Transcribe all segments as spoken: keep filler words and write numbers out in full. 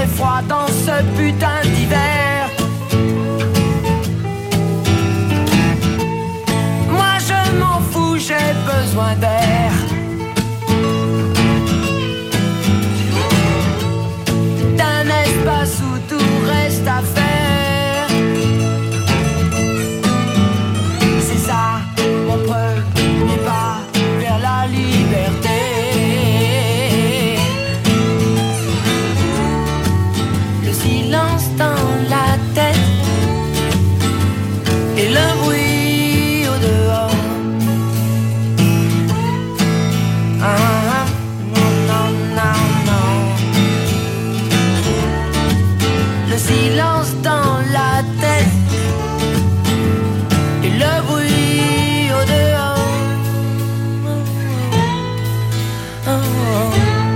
froid dans ce putain d'hiver. Moi je m'en fous, j'ai besoin d'air. D'un espace où tout reste à faire. C'est ça mon premier pas vers la liberté. Dans la tête et le bruit au dehors. Ah, non, non, non, non. Le silence dans la tête et le bruit au dehors. Oh, oh.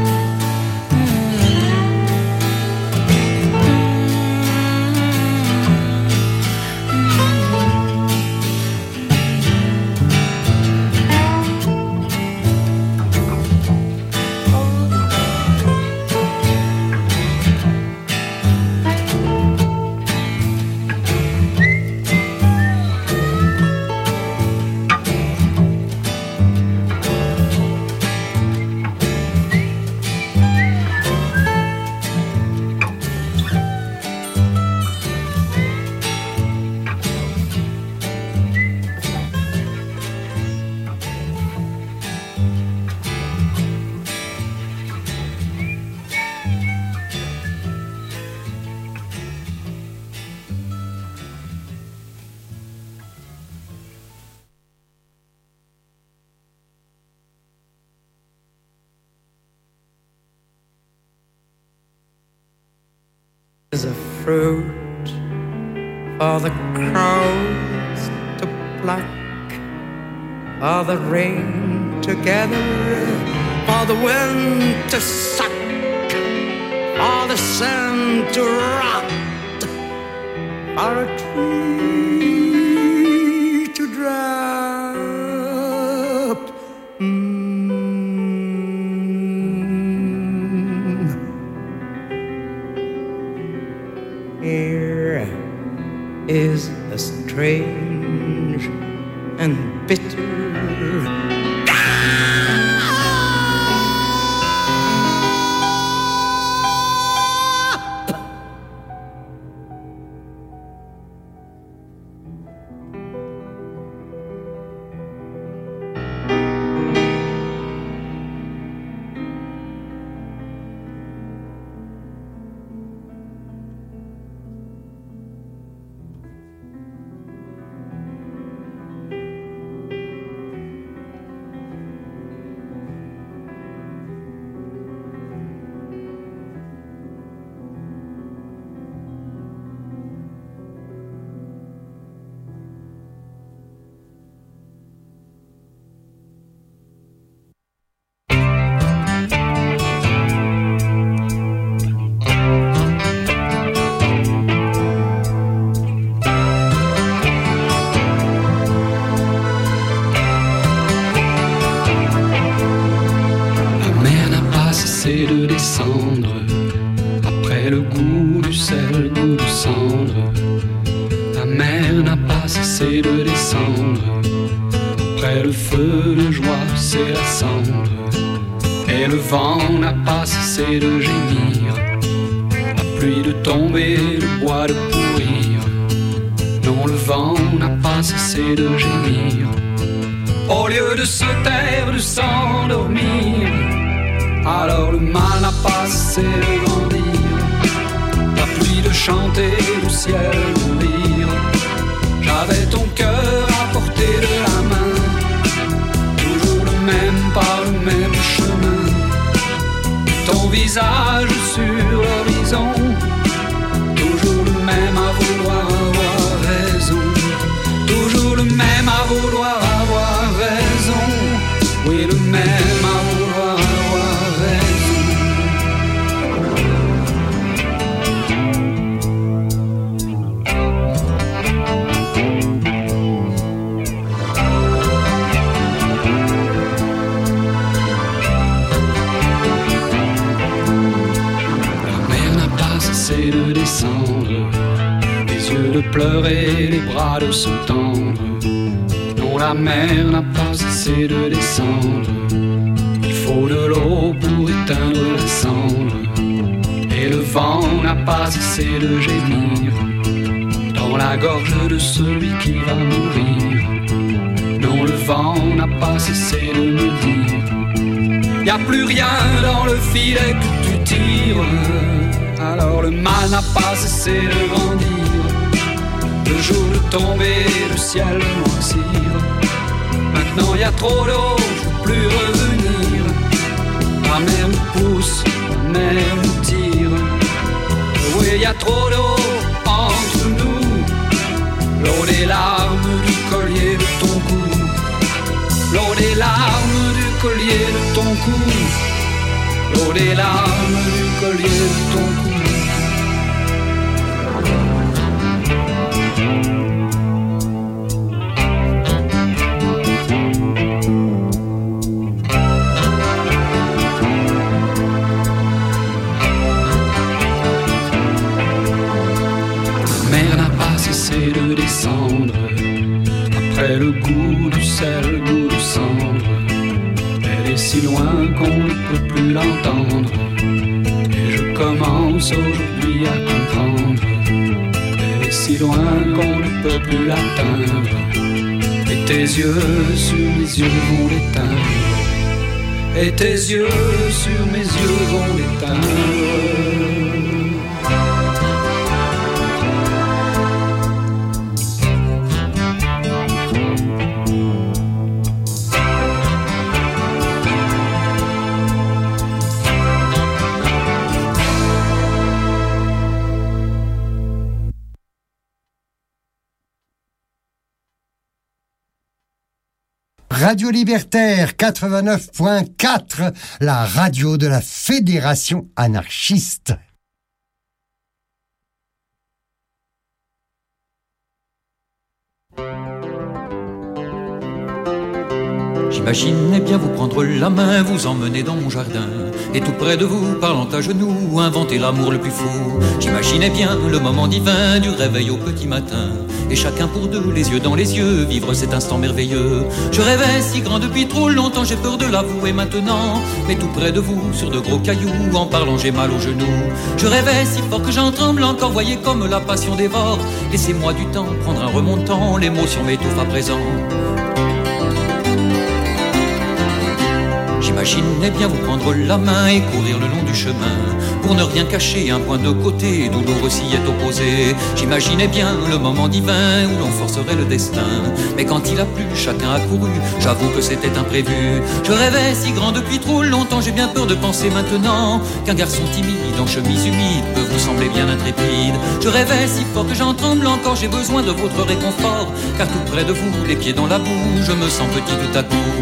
Is a fruit for the crows to pluck, for the rain to gather, for the wind to suck, for the sun to rot, for a tree to drop. Mm. Here is a strange and bitter de descendre après le goût du sel, goût de cendre. La mer n'a pas cessé de descendre après le feu de joie, c'est la cendre. Et le vent n'a pas cessé de gémir, la pluie de tomber, le bois de pourrir. Non, le vent n'a pas cessé de gémir. Au lieu de se taire, de s'endormir, alors le mal n'a pas cessé de grandir. La pluie de chanter, le ciel de rire. J'avais ton cœur à portée de la main, toujours le même, par le même chemin. Ton visage sur l'horizon, toujours le même à vouloir avoir raison. Toujours le même à vouloir avoir raison. Oui, le même à vouloir avoir raison. La mer n'a pas pleurer, les bras de se tendre. Non, la mer n'a pas cessé de descendre. Il faut de l'eau pour éteindre la cendre. Et le vent n'a pas cessé de gémir dans la gorge de celui qui va mourir. Non, le vent n'a pas cessé de me dire: y a plus rien dans le filet que tu tires. Alors le mal n'a pas cessé de grandir. Le jour de tomber, le ciel de noircir. Maintenant y a trop d'eau, je peux plus revenir. La mer me pousse, la mer me tire. Oui, y a trop d'eau entre nous. L'eau des larmes du collier de ton cou. L'eau des larmes du collier de ton cou. L'eau des larmes du collier de ton cou. De descendre après le goût du sel, le goût du cendre. Elle est si loin qu'on ne peut plus l'entendre. Et je commence aujourd'hui à comprendre. Elle est si loin qu'on ne peut plus l'atteindre. Et tes yeux sur mes yeux vont l'éteindre. Et tes yeux sur mes yeux vont l'éteindre. Radio Libertaire quatre-vingt-neuf point quatre, la radio de la Fédération anarchiste. J'imaginais bien vous prendre la main, vous emmener dans mon jardin, et tout près de vous, parlant à genoux, inventer l'amour le plus fou. J'imaginais bien le moment divin du réveil au petit matin, et chacun pour deux, les yeux dans les yeux, vivre cet instant merveilleux. Je rêvais si grand depuis trop longtemps, j'ai peur de l'avouer maintenant, mais tout près de vous, sur de gros cailloux, en parlant j'ai mal aux genoux. Je rêvais si fort que j'en tremble encore, voyez comme la passion dévore. Laissez-moi du temps, prendre un remontant, l'émotion m'étouffe à présent. J'imaginais bien vous prendre la main et courir le long du chemin, pour ne rien cacher, un point de côté, douloureux s'y est opposé. J'imaginais bien le moment divin où l'on forcerait le destin, mais quand il a plu, chacun a couru, j'avoue que c'était imprévu. Je rêvais si grand depuis trop longtemps, j'ai bien peur de penser maintenant qu'un garçon timide en chemise humide peut vous sembler bien intrépide. Je rêvais si fort que j'en tremble encore, j'ai besoin de votre réconfort, car tout près de vous, les pieds dans la boue, je me sens petit tout à coup.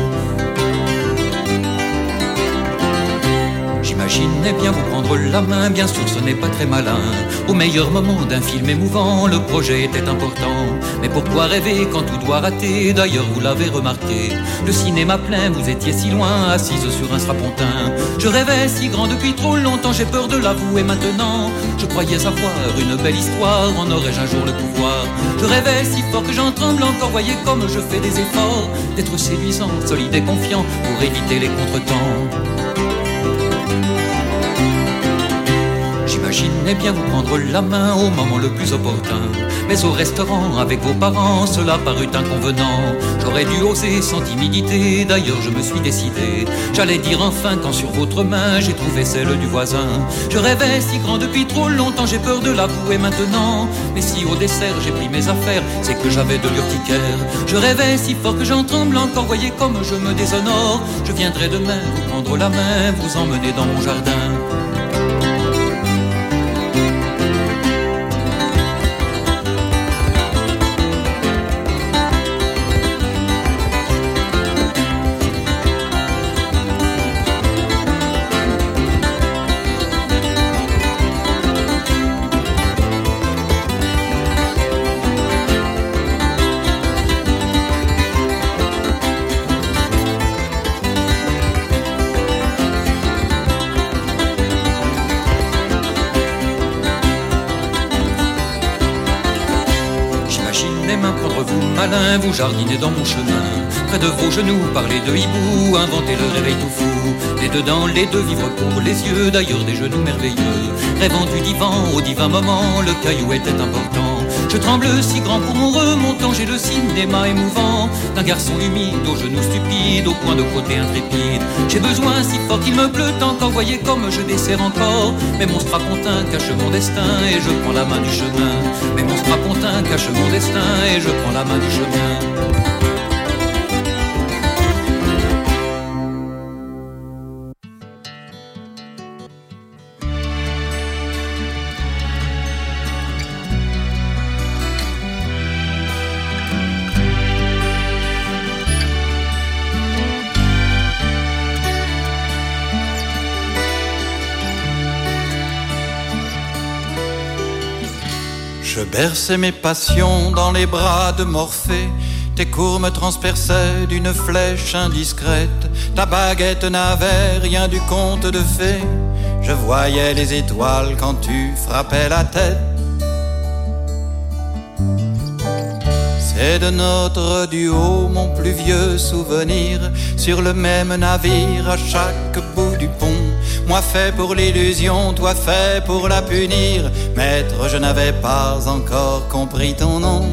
J'imaginais bien vous prendre la main, bien sûr ce n'est pas très malin. Au meilleur moment d'un film émouvant, le projet était important. Mais pourquoi rêver quand tout doit rater? D'ailleurs vous l'avez remarqué, le cinéma plein, vous étiez si loin, assise sur un strapontin. Je rêvais si grand depuis trop longtemps, j'ai peur de l'avouer maintenant. Je croyais avoir une belle histoire, en aurais-je un jour le pouvoir? Je rêvais si fort que j'en tremble encore, voyez comme je fais des efforts, d'être séduisant, solide et confiant, pour éviter les contretemps. J'imaginais bien vous prendre la main au moment le plus opportun, mais au restaurant avec vos parents, cela parut inconvenant. J'aurais dû oser sans timidité, d'ailleurs je me suis décidé. J'allais dire enfin quand sur votre main j'ai trouvé celle du voisin. Je rêvais si grand depuis trop longtemps, j'ai peur de l'avouer maintenant. Mais si au dessert j'ai pris mes affaires, c'est que j'avais de l'urticaire. Je rêvais si fort que j'en tremble encore, voyez comme je me déshonore. Je viendrai demain vous prendre la main, vous emmener dans mon jardin. malin, vous jardinez dans mon chemin. Près de vos genoux, parlez de hibou, inventez le réveil tout fou. Les deux dans les deux, vivre pour les yeux, d'ailleurs des genoux merveilleux. Rêvant du divan, au divin moment, le caillou était important. Je tremble si grand pour mon remontant, j'ai le cinéma émouvant d'un garçon humide, aux genoux stupides, au point de côté intrépide. J'ai besoin si fort qu'il me pleut encore, voyez comme je desserre encore. Mes monstres rapontins cachent mon destin et je prends la main du chemin. Mes monstres rapontins cachent mon destin et je prends la main du chemin. Je berçais mes passions dans les bras de Morphée. Tes cours me transperçaient d'une flèche indiscrète. Ta baguette n'avait rien du conte de fées. Je voyais les étoiles quand tu frappais la tête. C'est de notre duo mon plus vieux souvenir. Sur le même navire à chaque bout du pont. Moi fait pour l'illusion, toi fait pour la punir. Maître, je n'avais pas encore compris ton nom.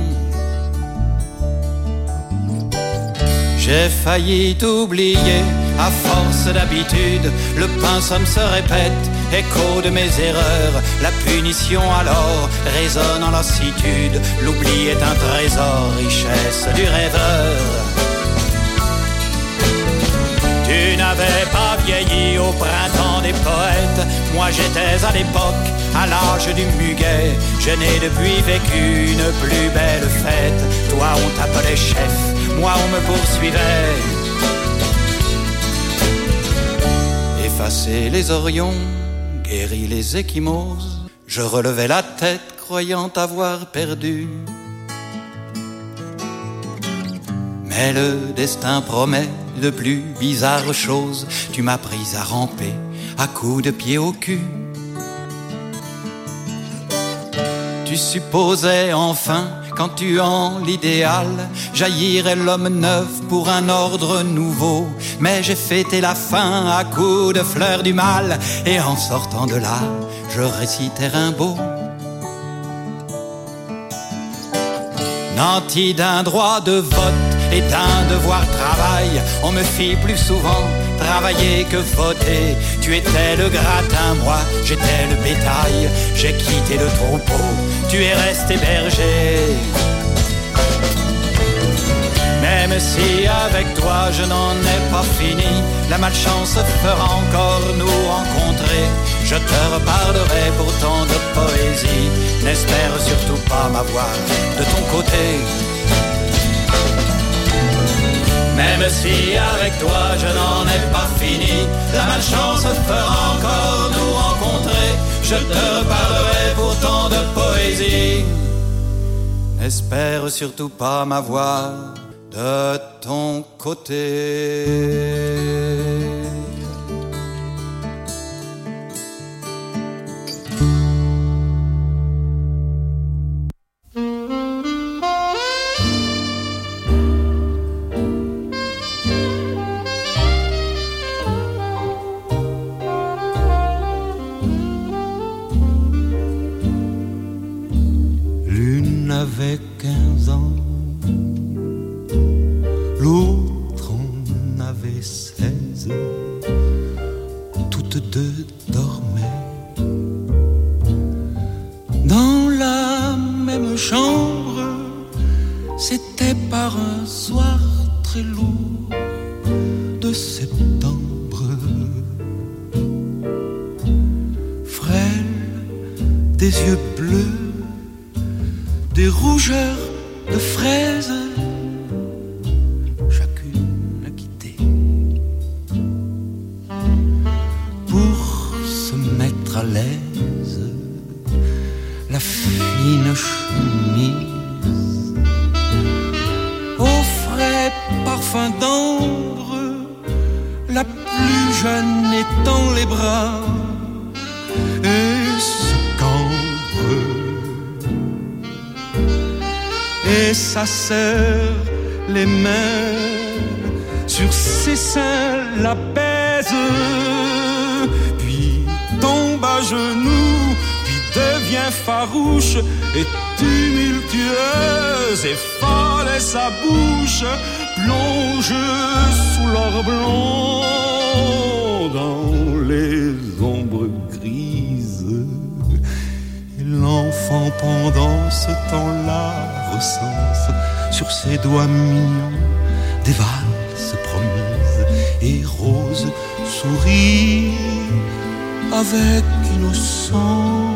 J'ai failli t'oublier, à force d'habitude. Le pinceau se répète, écho de mes erreurs. La punition alors résonne en lassitude. L'oubli est un trésor, richesse du rêveur. Tu n'avais pas vieilli au printemps des poètes. Moi j'étais à l'époque, à l'âge du muguet. Je n'ai depuis vécu une plus belle fête. Toi on t'appelait chef, moi on me poursuivait. Effacé les orions, guéri les échymoses, je relevais la tête croyant avoir perdu. Mais le destin promet de plus bizarres choses. Tu m'as prise à ramper, à coups de pied au cul. Tu supposais enfin qu'en tuant l'idéal jaillirait l'homme neuf pour un ordre nouveau. Mais j'ai fêté la fin à coups de fleurs du mal. Et en sortant de là, je récitais Rimbaud. Nanti d'un droit de vote et d'un devoir travail, on me fit plus souvent travailler que voter. Tu étais le gratin, moi j'étais le bétail. J'ai quitté le troupeau, tu es resté berger. Même si avec toi je n'en ai pas fini, la malchance fera encore nous rencontrer. Je te reparlerai pourtant de poésie. N'espère surtout pas m'avoir de ton côté. Même si avec toi je n'en ai pas fini, la malchance fera encore nous rencontrer. Je te reparlerai pourtant de poésie. N'espère surtout pas m'avoir de ton côté. L'une avait quinze ans, l'autre en avait seize. Toutes deux dormaient dans la même chambre. C'était par un soir très lourd de septembre. Frêle, des yeux bleus, des rougeurs de fraises, chacune a quitté pour se mettre à l'aise la fine chemise au frais parfum d'ambre, la plus jeune étend les bras et se cambre. et sa sœur les mains sur ses seins l'apaise, puis tombe à genoux, puis devient farouche et tumultueuse, et folle est sa bouche, plonge sous l'or blanc dans les ombres grises. Et l'enfant pendant ce temps-là recense sur ses doigts mignons des valses promises, et Rose sourit avec innocence.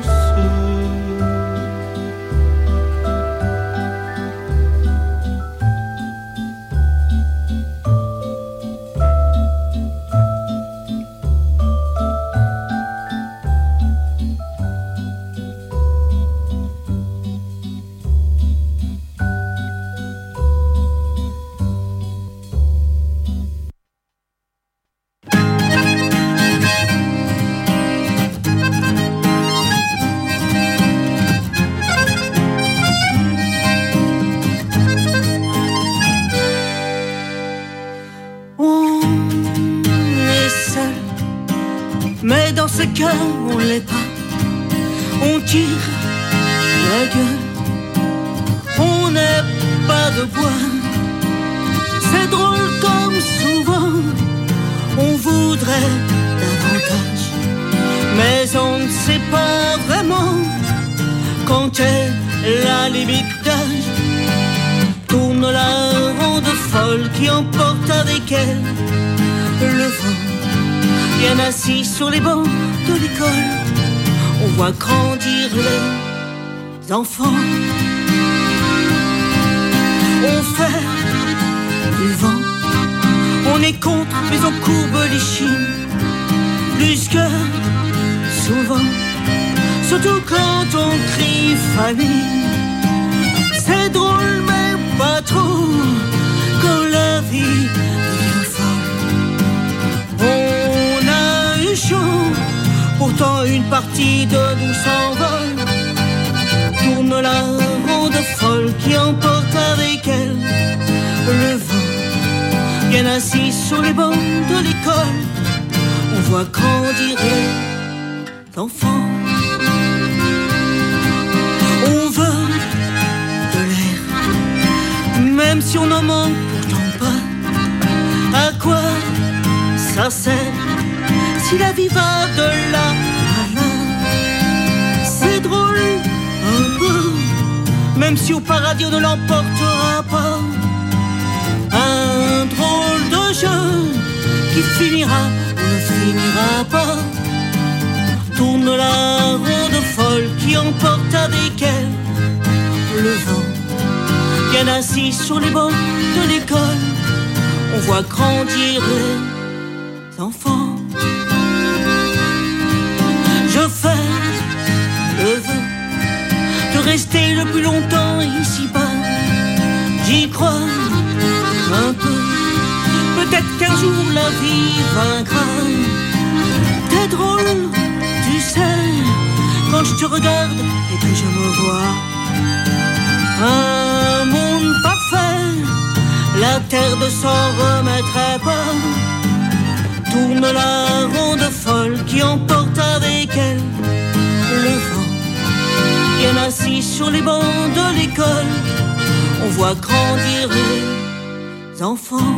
On l'est pas, on tire la gueule, on n'est pas de bois. C'est drôle comme souvent on voudrait davantage, mais on ne sait pas vraiment quand est la limite d'âge. Tourne la ronde folle qui emporte avec elle le vent. Bien assis sur les bancs de l'école, on voit grandir les enfants. On fait du vent, on est contre mais on courbe les chines plus que souvent, surtout quand on crie famille. C'est drôle mais pas trop quand la vie devient folle. On a eu chaud, pourtant une partie de nous s'envole. Tourne la ronde folle qui emporte avec elle le vent. Bien assis sur les bancs de l'école, on voit grandir les enfants. On veut de l'air, même si on n'en manque pourtant pas. À quoi ça sert si la vie va de là à là? C'est drôle un peu, même si au paradis on ne l'emportera pas. Un drôle de jeu qui finira ou ne finira pas. Tourne la ronde folle qui emporte avec elle le vent. Bien assis sur les bancs de l'école, on voit grandir les enfants. Je fais le vœu de rester le plus longtemps ici-bas. J'y crois un peu, peut-être qu'un jour la vie vaincra. T'es drôle, tu sais, quand je te regarde et que je me vois. Un monde parfait, la terre ne s'en remettrait pas. Tourne la ronde folle qui emporte avec elle le vent. Bien assis sur les bancs de l'école, on voit grandir les enfants.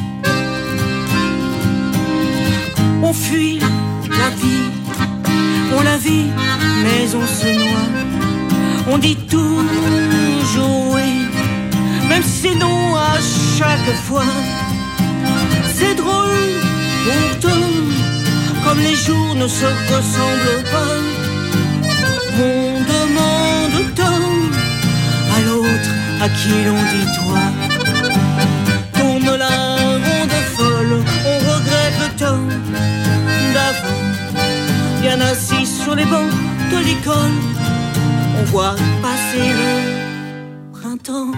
On fuit la vie, on la vit, mais on se noie. On dit toujours oui, même si c'est non à chaque fois. C'est drôle, pourtant, comme les jours ne se ressemblent pas. On demande tant à l'autre à qui l'on dit toi. Tourne la ronde folle, on regrette le temps d'avant. Bien assis sur les bancs de l'école, on voit passer le printemps.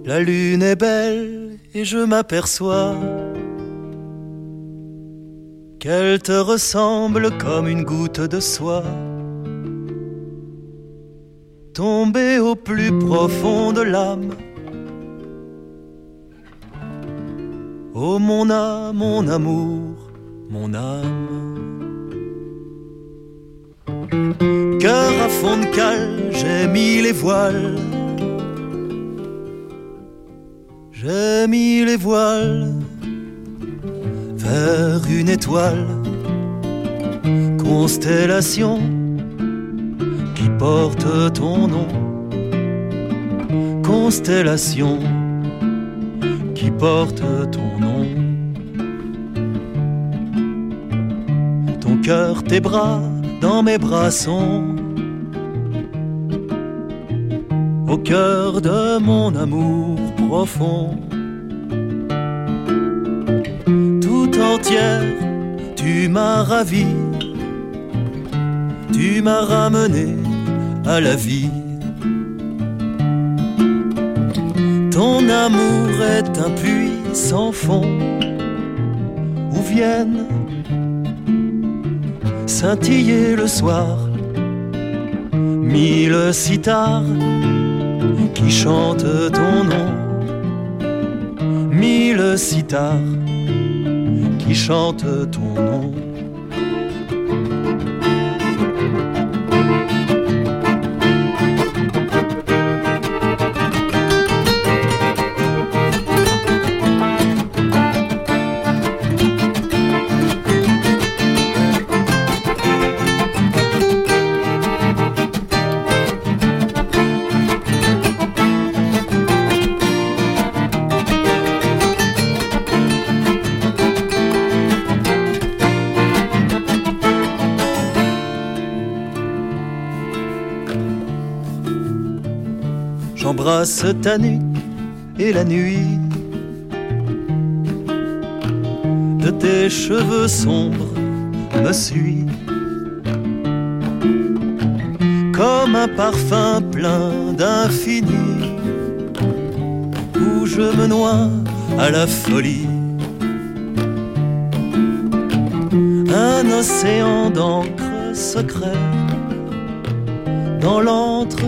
La lune est belle et je m'aperçois qu'elle te ressemble comme une goutte de soie, tombée au plus profond de l'âme. Oh mon âme, mon amour, mon âme. Cœur à fond de cale, j'ai mis les voiles. J'ai mis les voiles vers une étoile, constellation qui porte ton nom, constellation qui porte ton nom. Ton cœur, tes bras, dans mes bras sont au cœur de mon amour profond. Tout entière, tu m'as ravi, tu m'as ramené à la vie. Ton amour est un puits sans fond où viennent scintiller le soir mille sitars qui chantent ton nom, mille sitars qui chantent ton nom. J'embrasse ta nuque et la nuit de tes cheveux sombres me suit comme un parfum plein d'infini où je me noie à la folie. Un océan d'encre secret dans l'antre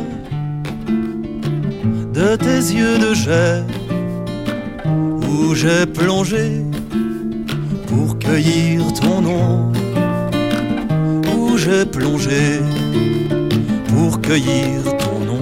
de tes yeux de jet où j'ai plongé pour cueillir ton nom, où j'ai plongé pour cueillir ton nom.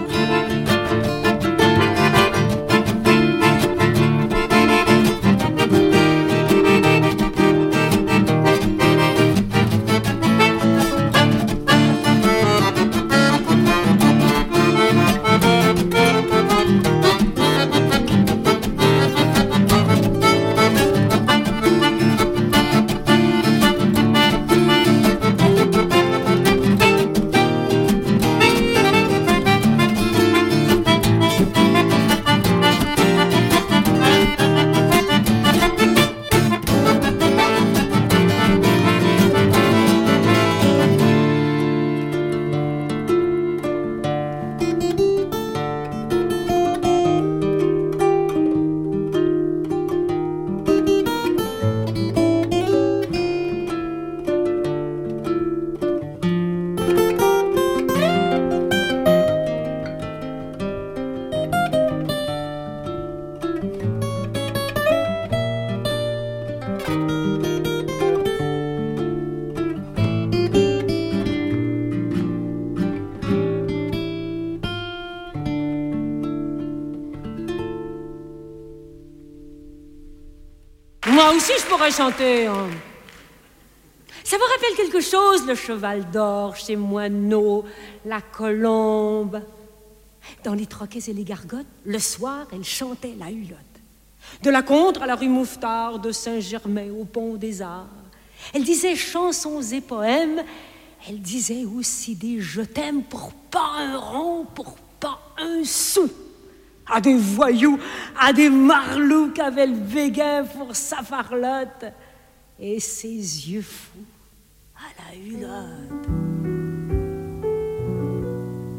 Moi aussi, je pourrais chanter. Hein. Ça vous rappelle quelque chose, le cheval d'or chez Moineau, la colombe? Dans les troquets et les gargotes, le soir, elle chantait la hulotte. De la Contre à la rue Mouffetard, de Saint-Germain au Pont des Arts. Elle disait chansons et poèmes. Elle disait aussi des je t'aime pour pas un rond, pour pas un sou. À des voyous, à des marlous qu'avait le béguin pour sa farlotte et ses yeux fous à la hulotte.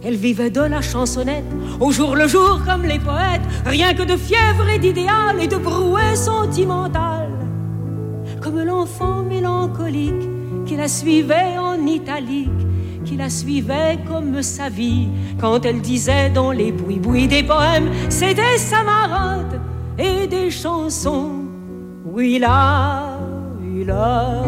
Elle vivait de la chansonnette, au jour le jour comme les poètes, rien que de fièvre et d'idéal et de brouet sentimental. Comme l'enfant mélancolique qui la suivait en italique, qui la suivait comme sa vie, quand elle disait dans les bouis-bouis des poèmes, c'était sa marade et des chansons. Oui, là, oui, là.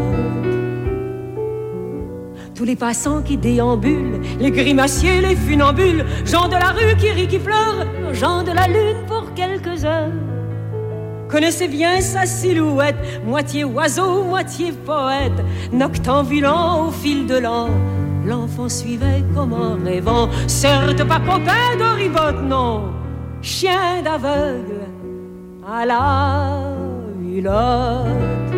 Tous les passants qui déambulent, les grimaciers, les funambules, gens de la rue qui rient, qui pleurent, gens de la lune pour quelques heures, connaissaient bien sa silhouette, moitié oiseau, moitié poète, noctambulant au fil de l'an. L'enfant suivait comme en rêvant, certes pas copain de ribote, non, chien d'aveugle à la hulotte.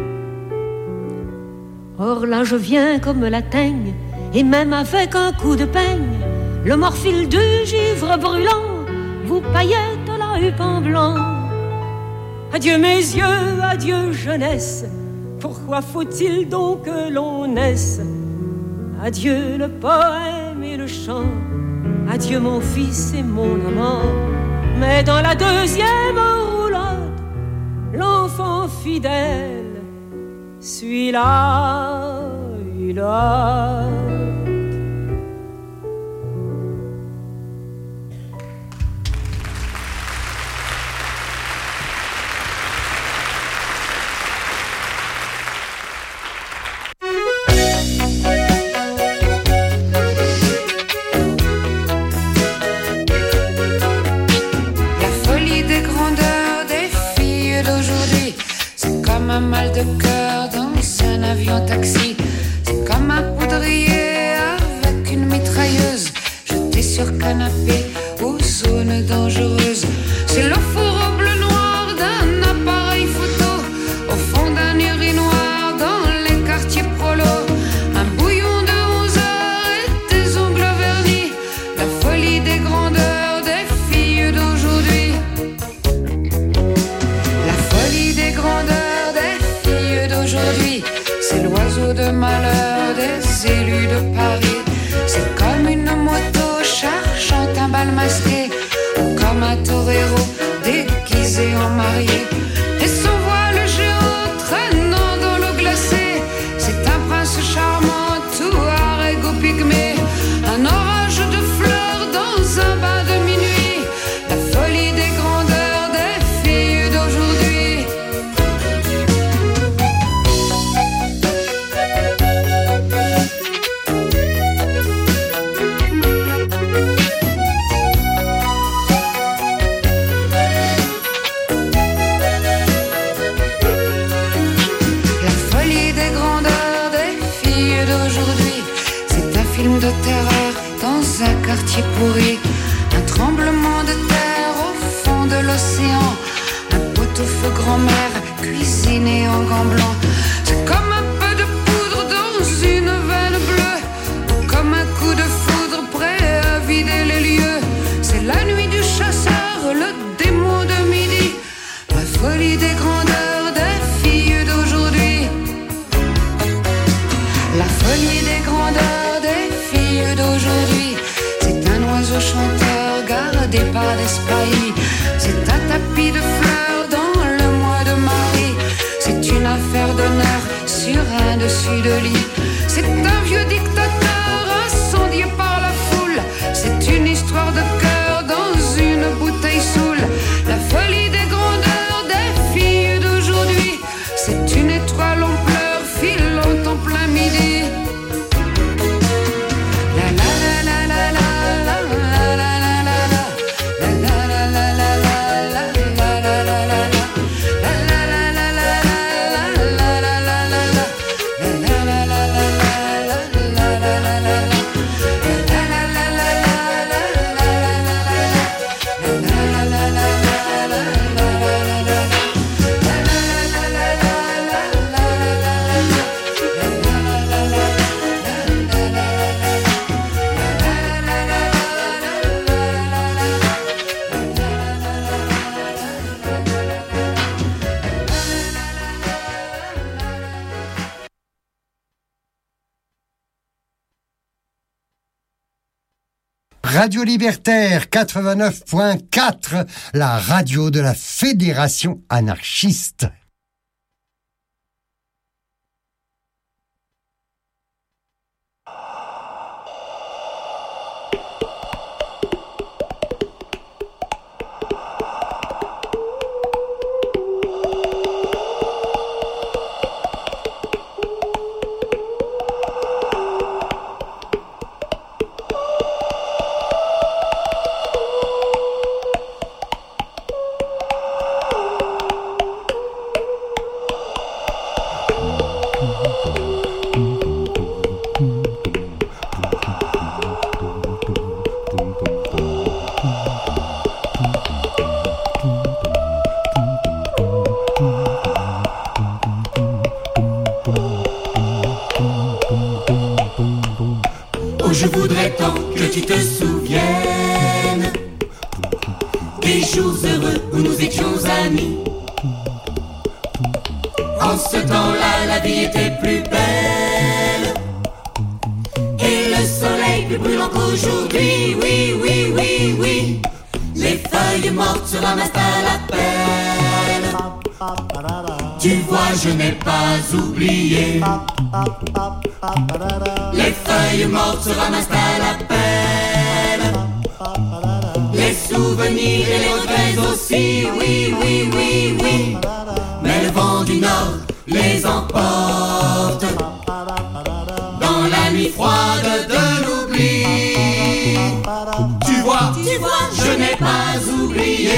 Or là je viens comme la teigne, et même avec un coup de peigne, le morphile du givre brûlant vous paillette la huppe en blanc. Adieu mes yeux, adieu jeunesse, pourquoi faut-il donc que l'on naisse? Adieu le poème et le chant, adieu mon fils et mon amant. Mais dans la deuxième roulotte, l'enfant fidèle suit la hulotte. Un mal de cœur dans un avion taxi, c'est comme un poudrier avec une mitrailleuse, jeté sur canapé aux zones dangereuses. C'est le fourreau bleu noir d'un appareil photo au fond d'un urinoir dans les quartiers prolo. Un bouillon de onze heures et des ongles vernis, la folie des grandeurs des filles d'aujourd'hui. La folie des grandeurs d'aujourd'hui, c'est l'oiseau de malheur des élus de Paris. C'est comme une moto chargeant un bal masqué, ou comme un torero déguisé en marié. Et son voile géant traînant dans l'eau glacée, c'est un prince charmant, tout arrêt au pygmée. Un orage de fleurs dans un bain de minuit, la folie des grandeurs des filles d'aujourd'hui. De terreur dans un quartier pourri, un tremblement de terre au fond de l'océan, un pot-au-feu grand-mère cuisiné en gants blancs. C'est comme un peu de poudre dans une veine bleue, comme un coup de foudre prêt à vider les lieux. C'est la nuit du chasseur, le démon de midi, la folie des grandeurs des filles d'aujourd'hui. La folie des grandeurs des filles d'aujourd'hui, c'est un oiseau chanteur gardé par des spahis. C'est un tapis de fleurs dans le mois de Marie. C'est une affaire d'honneur sur un dessus de lit. C'est un vieux dictateur incendié par la foule. C'est une histoire de cœur dans une bouteille saoule. La folie des grandeurs des filles d'aujourd'hui, c'est une étoile en pleurs filant en plein midi. La Radio Libertaire quatre-vingt-neuf point quatre, la radio de la Fédération anarchiste. Je voudrais tant que tu te souviennes des jours heureux où nous étions amis. En ce temps-là, la vie était plus belle et le soleil plus brûlant qu'aujourd'hui. Oui, oui, oui, oui. Les feuilles mortes se ramassent à la pelle. Tu vois, je n'ai pas oublié. Les feuilles mortes se ramassent à la pelle. Les souvenirs et les regrets aussi. Oui, oui, oui, oui. Mais le vent du nord les emporte dans la nuit froide de l'oubli. Tu vois, tu vois, je n'ai pas oublié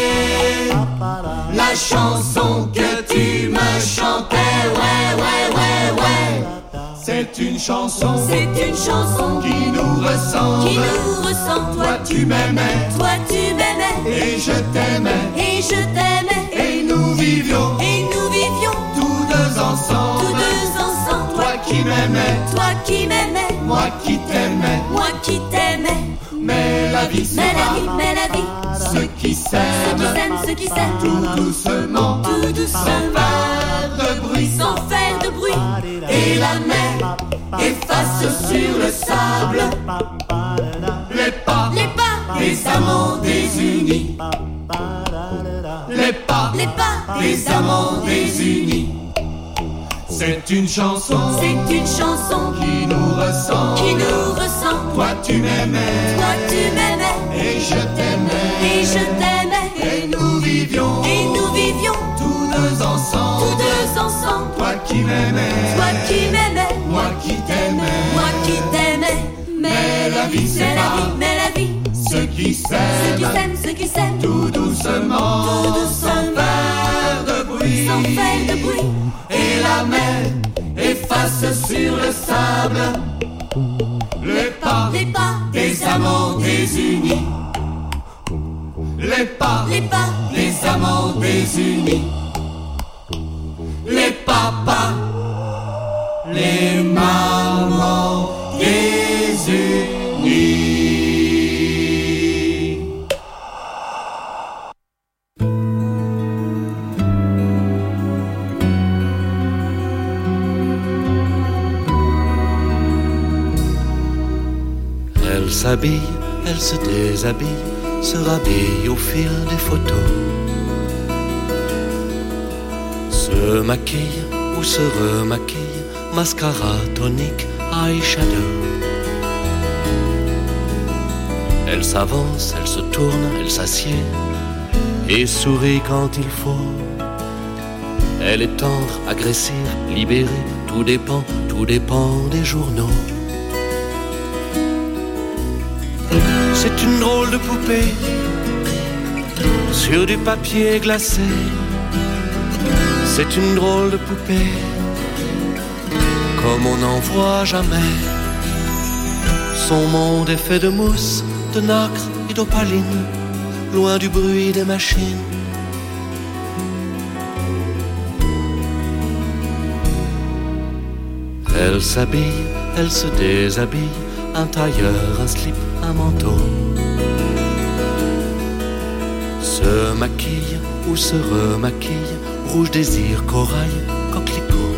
la chanson que tu me chantais. Ouais, ouais, ouais, ouais. C'est une chanson, c'est une chanson qui nous ressemble, qui nous ressemble. Toi tu m'aimais, toi tu m'aimais, et je t'aimais, et je t'aimais, et nous vivions, et nous vivions tous deux ensemble, tous deux ensemble. Toi qui m'aimais, toi qui m'aimais, moi qui t'aimais, moi qui t'aimais. Mais la vie sera, mais la vie, mais la vie, ceux qui s'aiment, ceux qui s'aiment, ceux qui s'aiment, tout doucement, tout doucement, sans faire de bruit, sans faire de bruit. Et la mer efface sur le sable les pas, les pas des amants désunis. Les pas, les pas des amants désunis. C'est une chanson, c'est une chanson qui nous ressemble, qui nous ressemble. Toi tu m'aimais, toi tu m'aimais, et je t'aimais, et je t'aimais, et nous vivions, et nous vivions tous deux ensemble, tous deux ensemble. Toi qui m'aimais, toi qui m'aimais, moi qui t'aimais, moi qui t'aimais. Mais la vie c'est la vie, mais la vie, ceux qui s'aiment, ceux qui s'aiment, ceux qui s'aiment, tout doucement, tout doucement, sans faire de bruit, sans faire de bruit. Et la mer efface sur le sable les pas, les pas des amants désunis. Les pas, les pas des amants désunis. Les papas, les mamans désunis. Elle s'habille, elle se déshabille, se rhabille au fil des photos. Se maquille ou se remaquille, mascara, tonique, eyeshadow. Elle s'avance, elle se tourne, elle s'assied et sourit quand il faut. Elle est tendre, agressive, libérée, tout dépend, tout dépend des journaux. C'est une drôle de poupée sur du papier glacé. C'est une drôle de poupée comme on n'en voit jamais. Son monde est fait de mousse, de nacre et d'opaline, loin du bruit des machines. Elle s'habille, elle se déshabille, un tailleur, un slip, un manteau. Se maquille ou se remaquille, rouge désir, corail, coquelicot.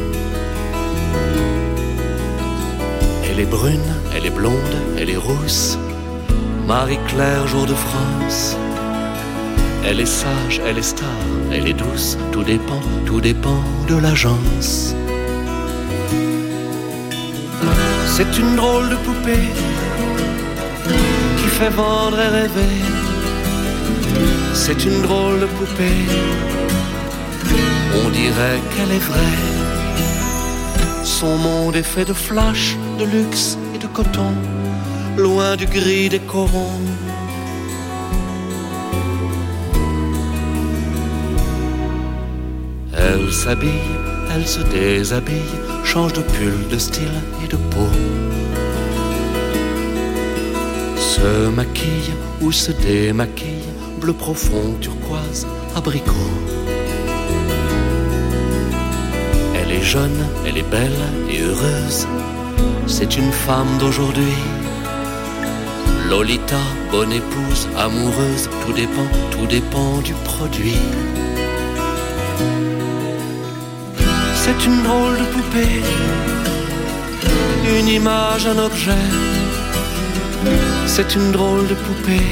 Elle est brune, elle est blonde, elle est rousse, Marie-Claire, jour de France. Elle est sage, elle est star, elle est douce, tout dépend, tout dépend de l'agence. C'est une drôle de poupée qui fait vendre et rêver. C'est une drôle de poupée, on dirait qu'elle est vraie. Son monde est fait de flash, de luxe et de coton, loin du gris des corons. Elle s'habille, elle se déshabille, change de pull, de style et de peau. Se maquille ou se démaquille, bleu profond, turquoise, abricot. Elle est jeune, elle est belle et heureuse, c'est une femme d'aujourd'hui. Lolita, bonne épouse, amoureuse, tout dépend, tout dépend du produit. C'est une drôle de poupée, une image, un objet. C'est une drôle de poupée,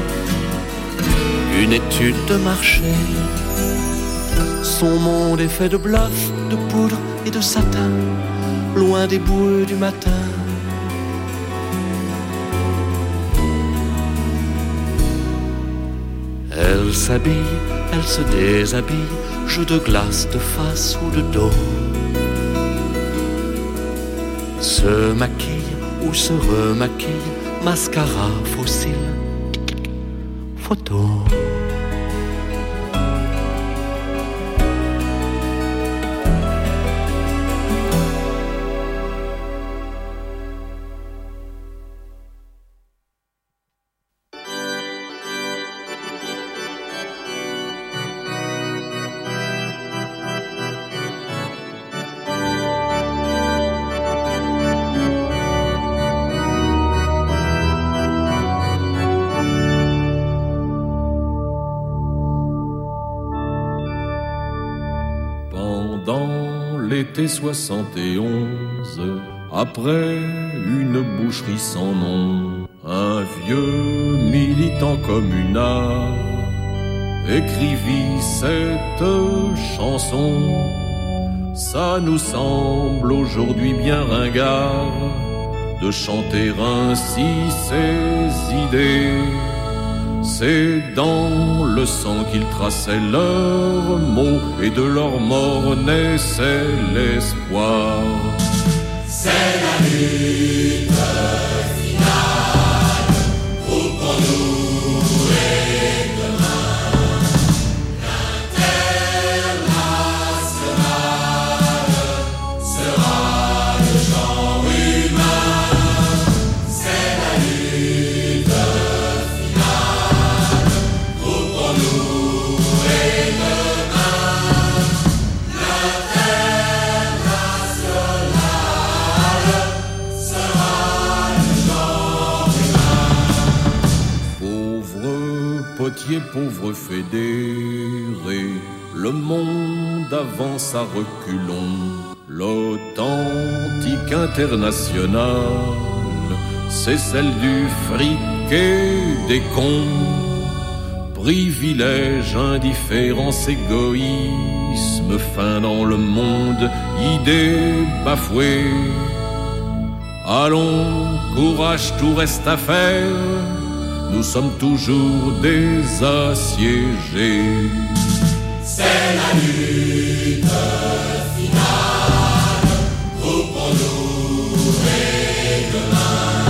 une étude de marché. Son monde est fait de bluff, de poudre et de satin, loin des boueux du matin. Elle s'habille, elle se déshabille, jeu de glace, de face ou de dos. Se maquille ou se remaquille, mascara, fossile, photo. L'été soixante et onze, après une boucherie sans nom, un vieux militant communard écrivit cette chanson. Ça nous semble aujourd'hui bien ringard de chanter ainsi ses idées. C'est dans le sang qu'ils traçaient leurs mots, et de leur mort naissait l'espoir. C'est la lutte finale, groupons-nous et demain, l'international sera le genre humain. C'est la lutte finale, groupons-nous et demain, potier pauvre fédéré, le monde avance à reculons. L'authentique internationale, c'est celle du fric et des cons. Privilège, indifférence, égoïsme, fin dans le monde, idées bafouées. Allons, courage, tout reste à faire. Nous sommes toujours des assiégés. C'est la lutte finale, groupons-nous et demain,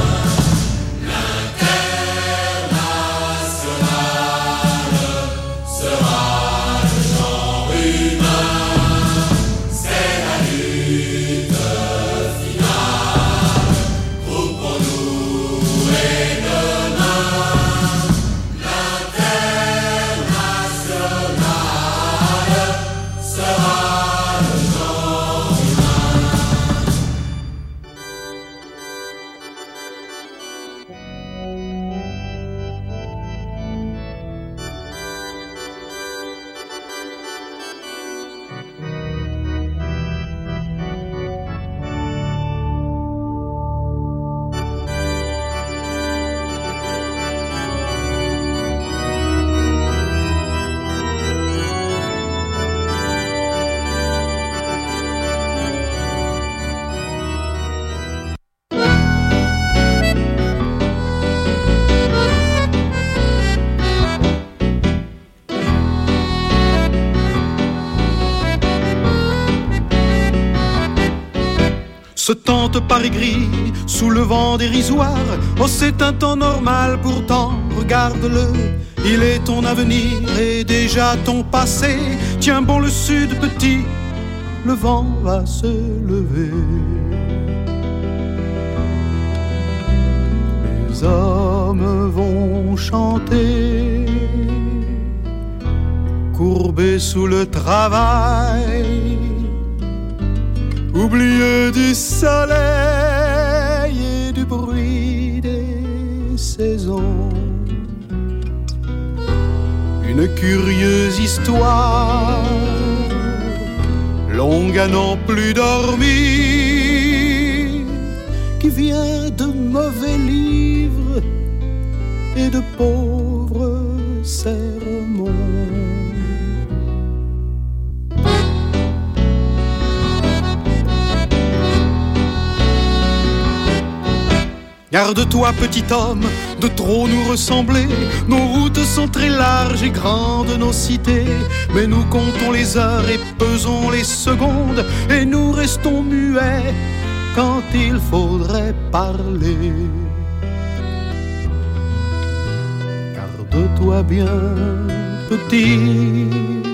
l'international sera le genre humain. C'est la lutte finale, groupons-nous et demain, l'international sera le se tente Paris gris sous le vent dérisoire. Oh, c'est un temps normal, pourtant, regarde-le. Il est ton avenir et déjà ton passé. Tiens bon le sud, petit, le vent va se lever. Les hommes vont chanter, courbés sous le travail, oublieux du soleil et du bruit des saisons. Une curieuse histoire, longue à n'en plus dormir, qui vient de mauvais livres et de pauvres sermons. Garde-toi, petit homme, de trop nous ressembler. Nos routes sont très larges et grandes, nos cités. Mais nous comptons les heures et pesons les secondes. Et nous restons muets quand il faudrait parler. Garde-toi bien, petit,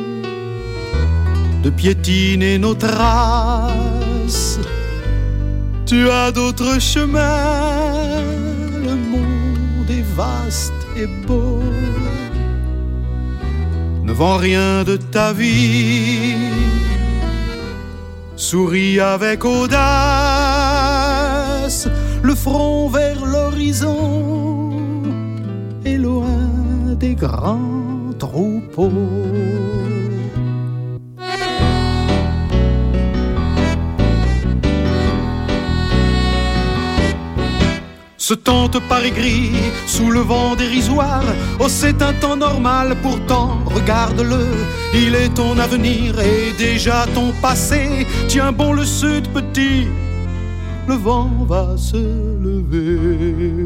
de piétiner nos traces. Tu as d'autres chemins, le monde est vaste et beau. Ne vends rien de ta vie, souris avec audace, le front vers l'horizon et loin des grands troupeaux. Se tente Paris gris sous le vent dérisoire. Oh, c'est un temps normal, pourtant, regarde-le. Il est ton avenir et déjà ton passé. Tiens bon le sud, petit, le vent va se lever.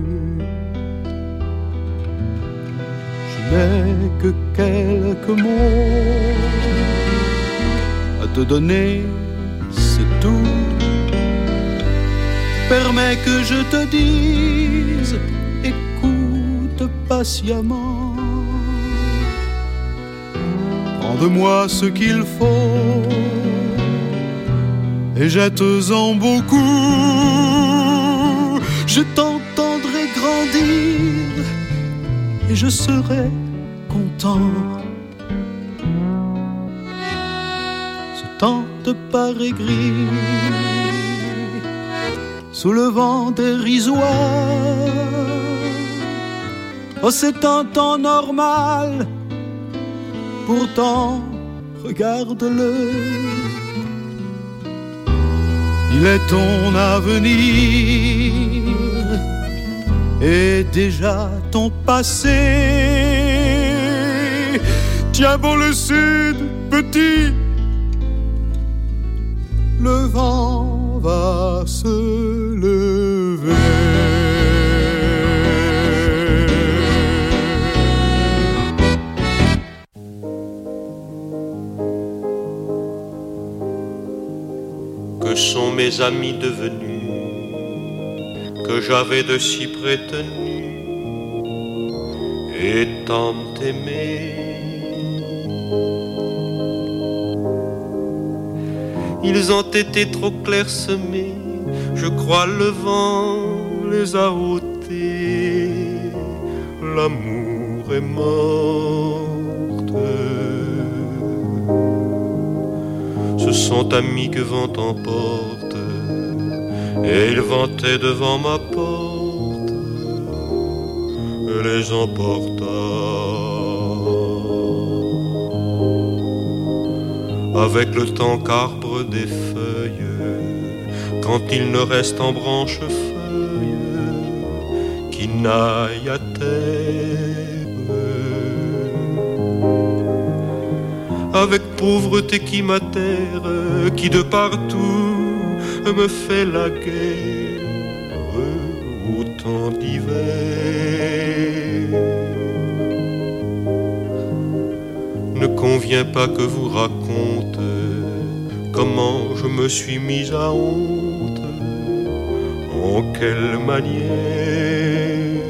Je n'ai que quelques mots à te donner, c'est tout. Permets que je te dise, écoute patiemment. Prends de moi ce qu'il faut et jette-en beaucoup. Je t'entendrai grandir et je serai content. Ce temps de Paris gris sous le vent dérisoire. Oh, c'est un temps normal, pourtant, regarde-le. Il est ton avenir et déjà ton passé. Tiens bon le sud, petit, le vent va se lever. Que sont mes amis devenus, que j'avais de si prétenus et tant aimés? Ils ont été trop clairsemés, je crois le vent les a ôtés. L'amour est morte. Ce sont amis que vent emporte, et ils vantaient devant ma porte, et les emporta. Avec le temps qu'arbre des feuilles, quand il ne reste en branche feuille qui n'aille à terre. Avec pauvreté qui m'atterre, qui de partout me fait la guerre, autant d'hiver. Ne convient pas que vous raconte comment je me suis mis à honte en quelle manière,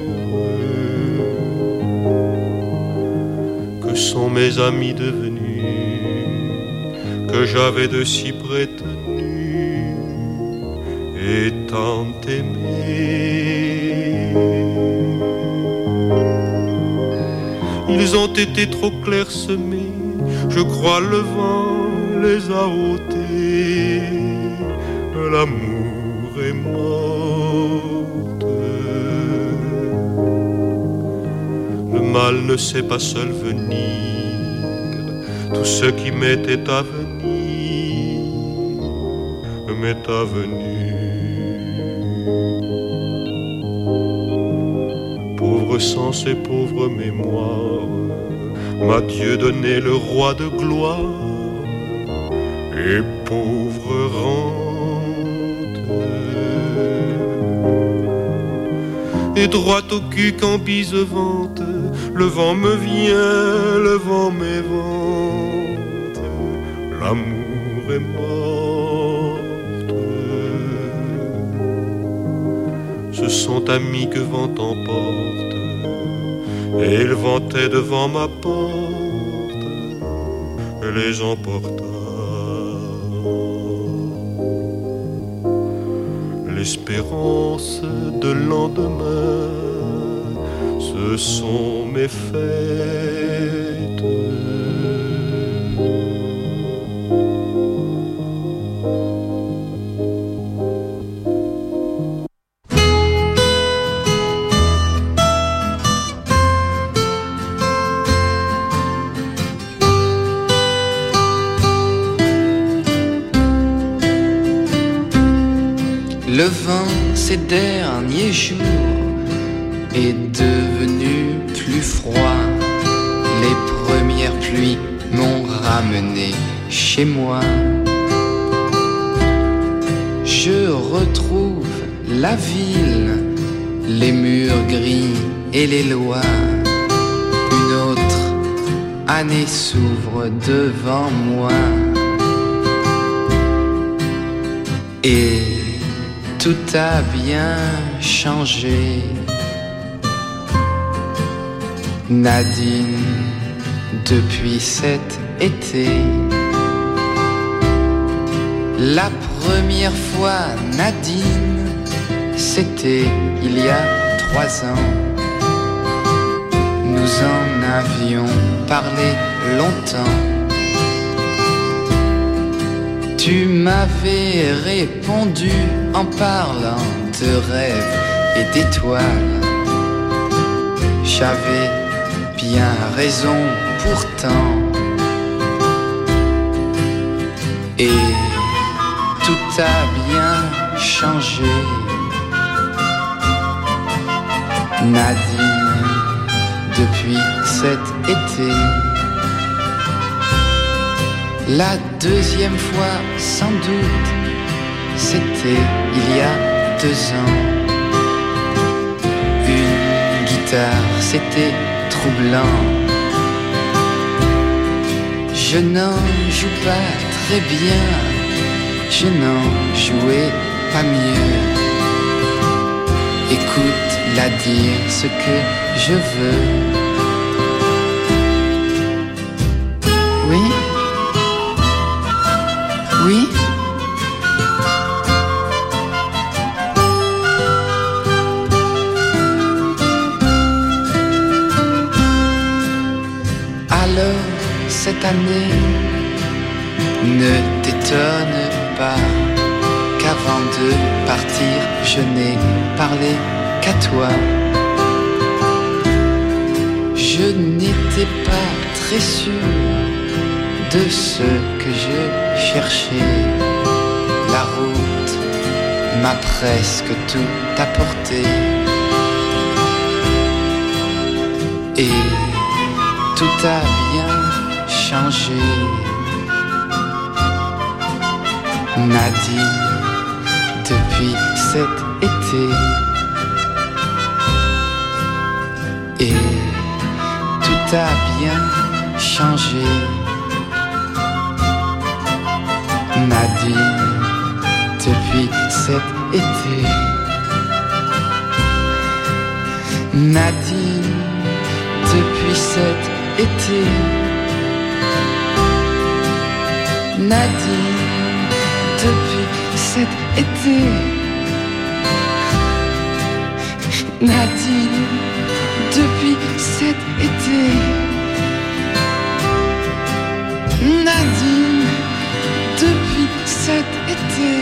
que sont mes amis devenus, que j'avais de si près tenus et tant aimés. Ils ont été trop clairsemés, je crois le vent les a ôtés, l'amour est morte. Le mal ne sait pas seul venir, tout ce qui m'était à venir m'est avenu. Pauvre sens et pauvre mémoire, m'a Dieu donné le roi de gloire et pauvre rente. Et droit au cul quand bise vente, le vent me vient, le vent m'évente, l'amour est morte. Ce sont amis que vent emporte, et il ventait devant ma porte, et les emporta. L'espérance de lendemain, ce sont mes fêtes. Le vent, ces derniers jours, est devenu plus froid. Les premières pluies m'ont ramené chez moi. Je retrouve la ville, les murs gris et les lois. Une autre année s'ouvre devant moi. Et tout a bien changé. Nadine, depuis cet été. La première fois, Nadine, c'était il y a trois ans. Nous en avions parlé longtemps. Tu m'avais répondu en parlant de rêves et d'étoiles. J'avais bien raison pourtant. Et tout a bien changé. Nadine, depuis cet été. La deuxième fois, sans doute, c'était il y a deux ans. Une guitare, c'était troublant. Je n'en joue pas très bien, je n'en jouais pas mieux. Écoute-la dire ce que je veux. Oui? Oui? Alors, cette année, ne t'étonne pas qu'avant de partir, je n'ai parlé qu'à toi. Je n'étais pas très sûr de ce que je cherchais. La route m'a presque tout apporté. Et tout a bien changé. Nadine, depuis cet été. Et tout a bien changé. Nadine, depuis cet été. Nadine, depuis cet été. Nadine, depuis cet été. Nadine, depuis cet été. Nadine, depuis cet été.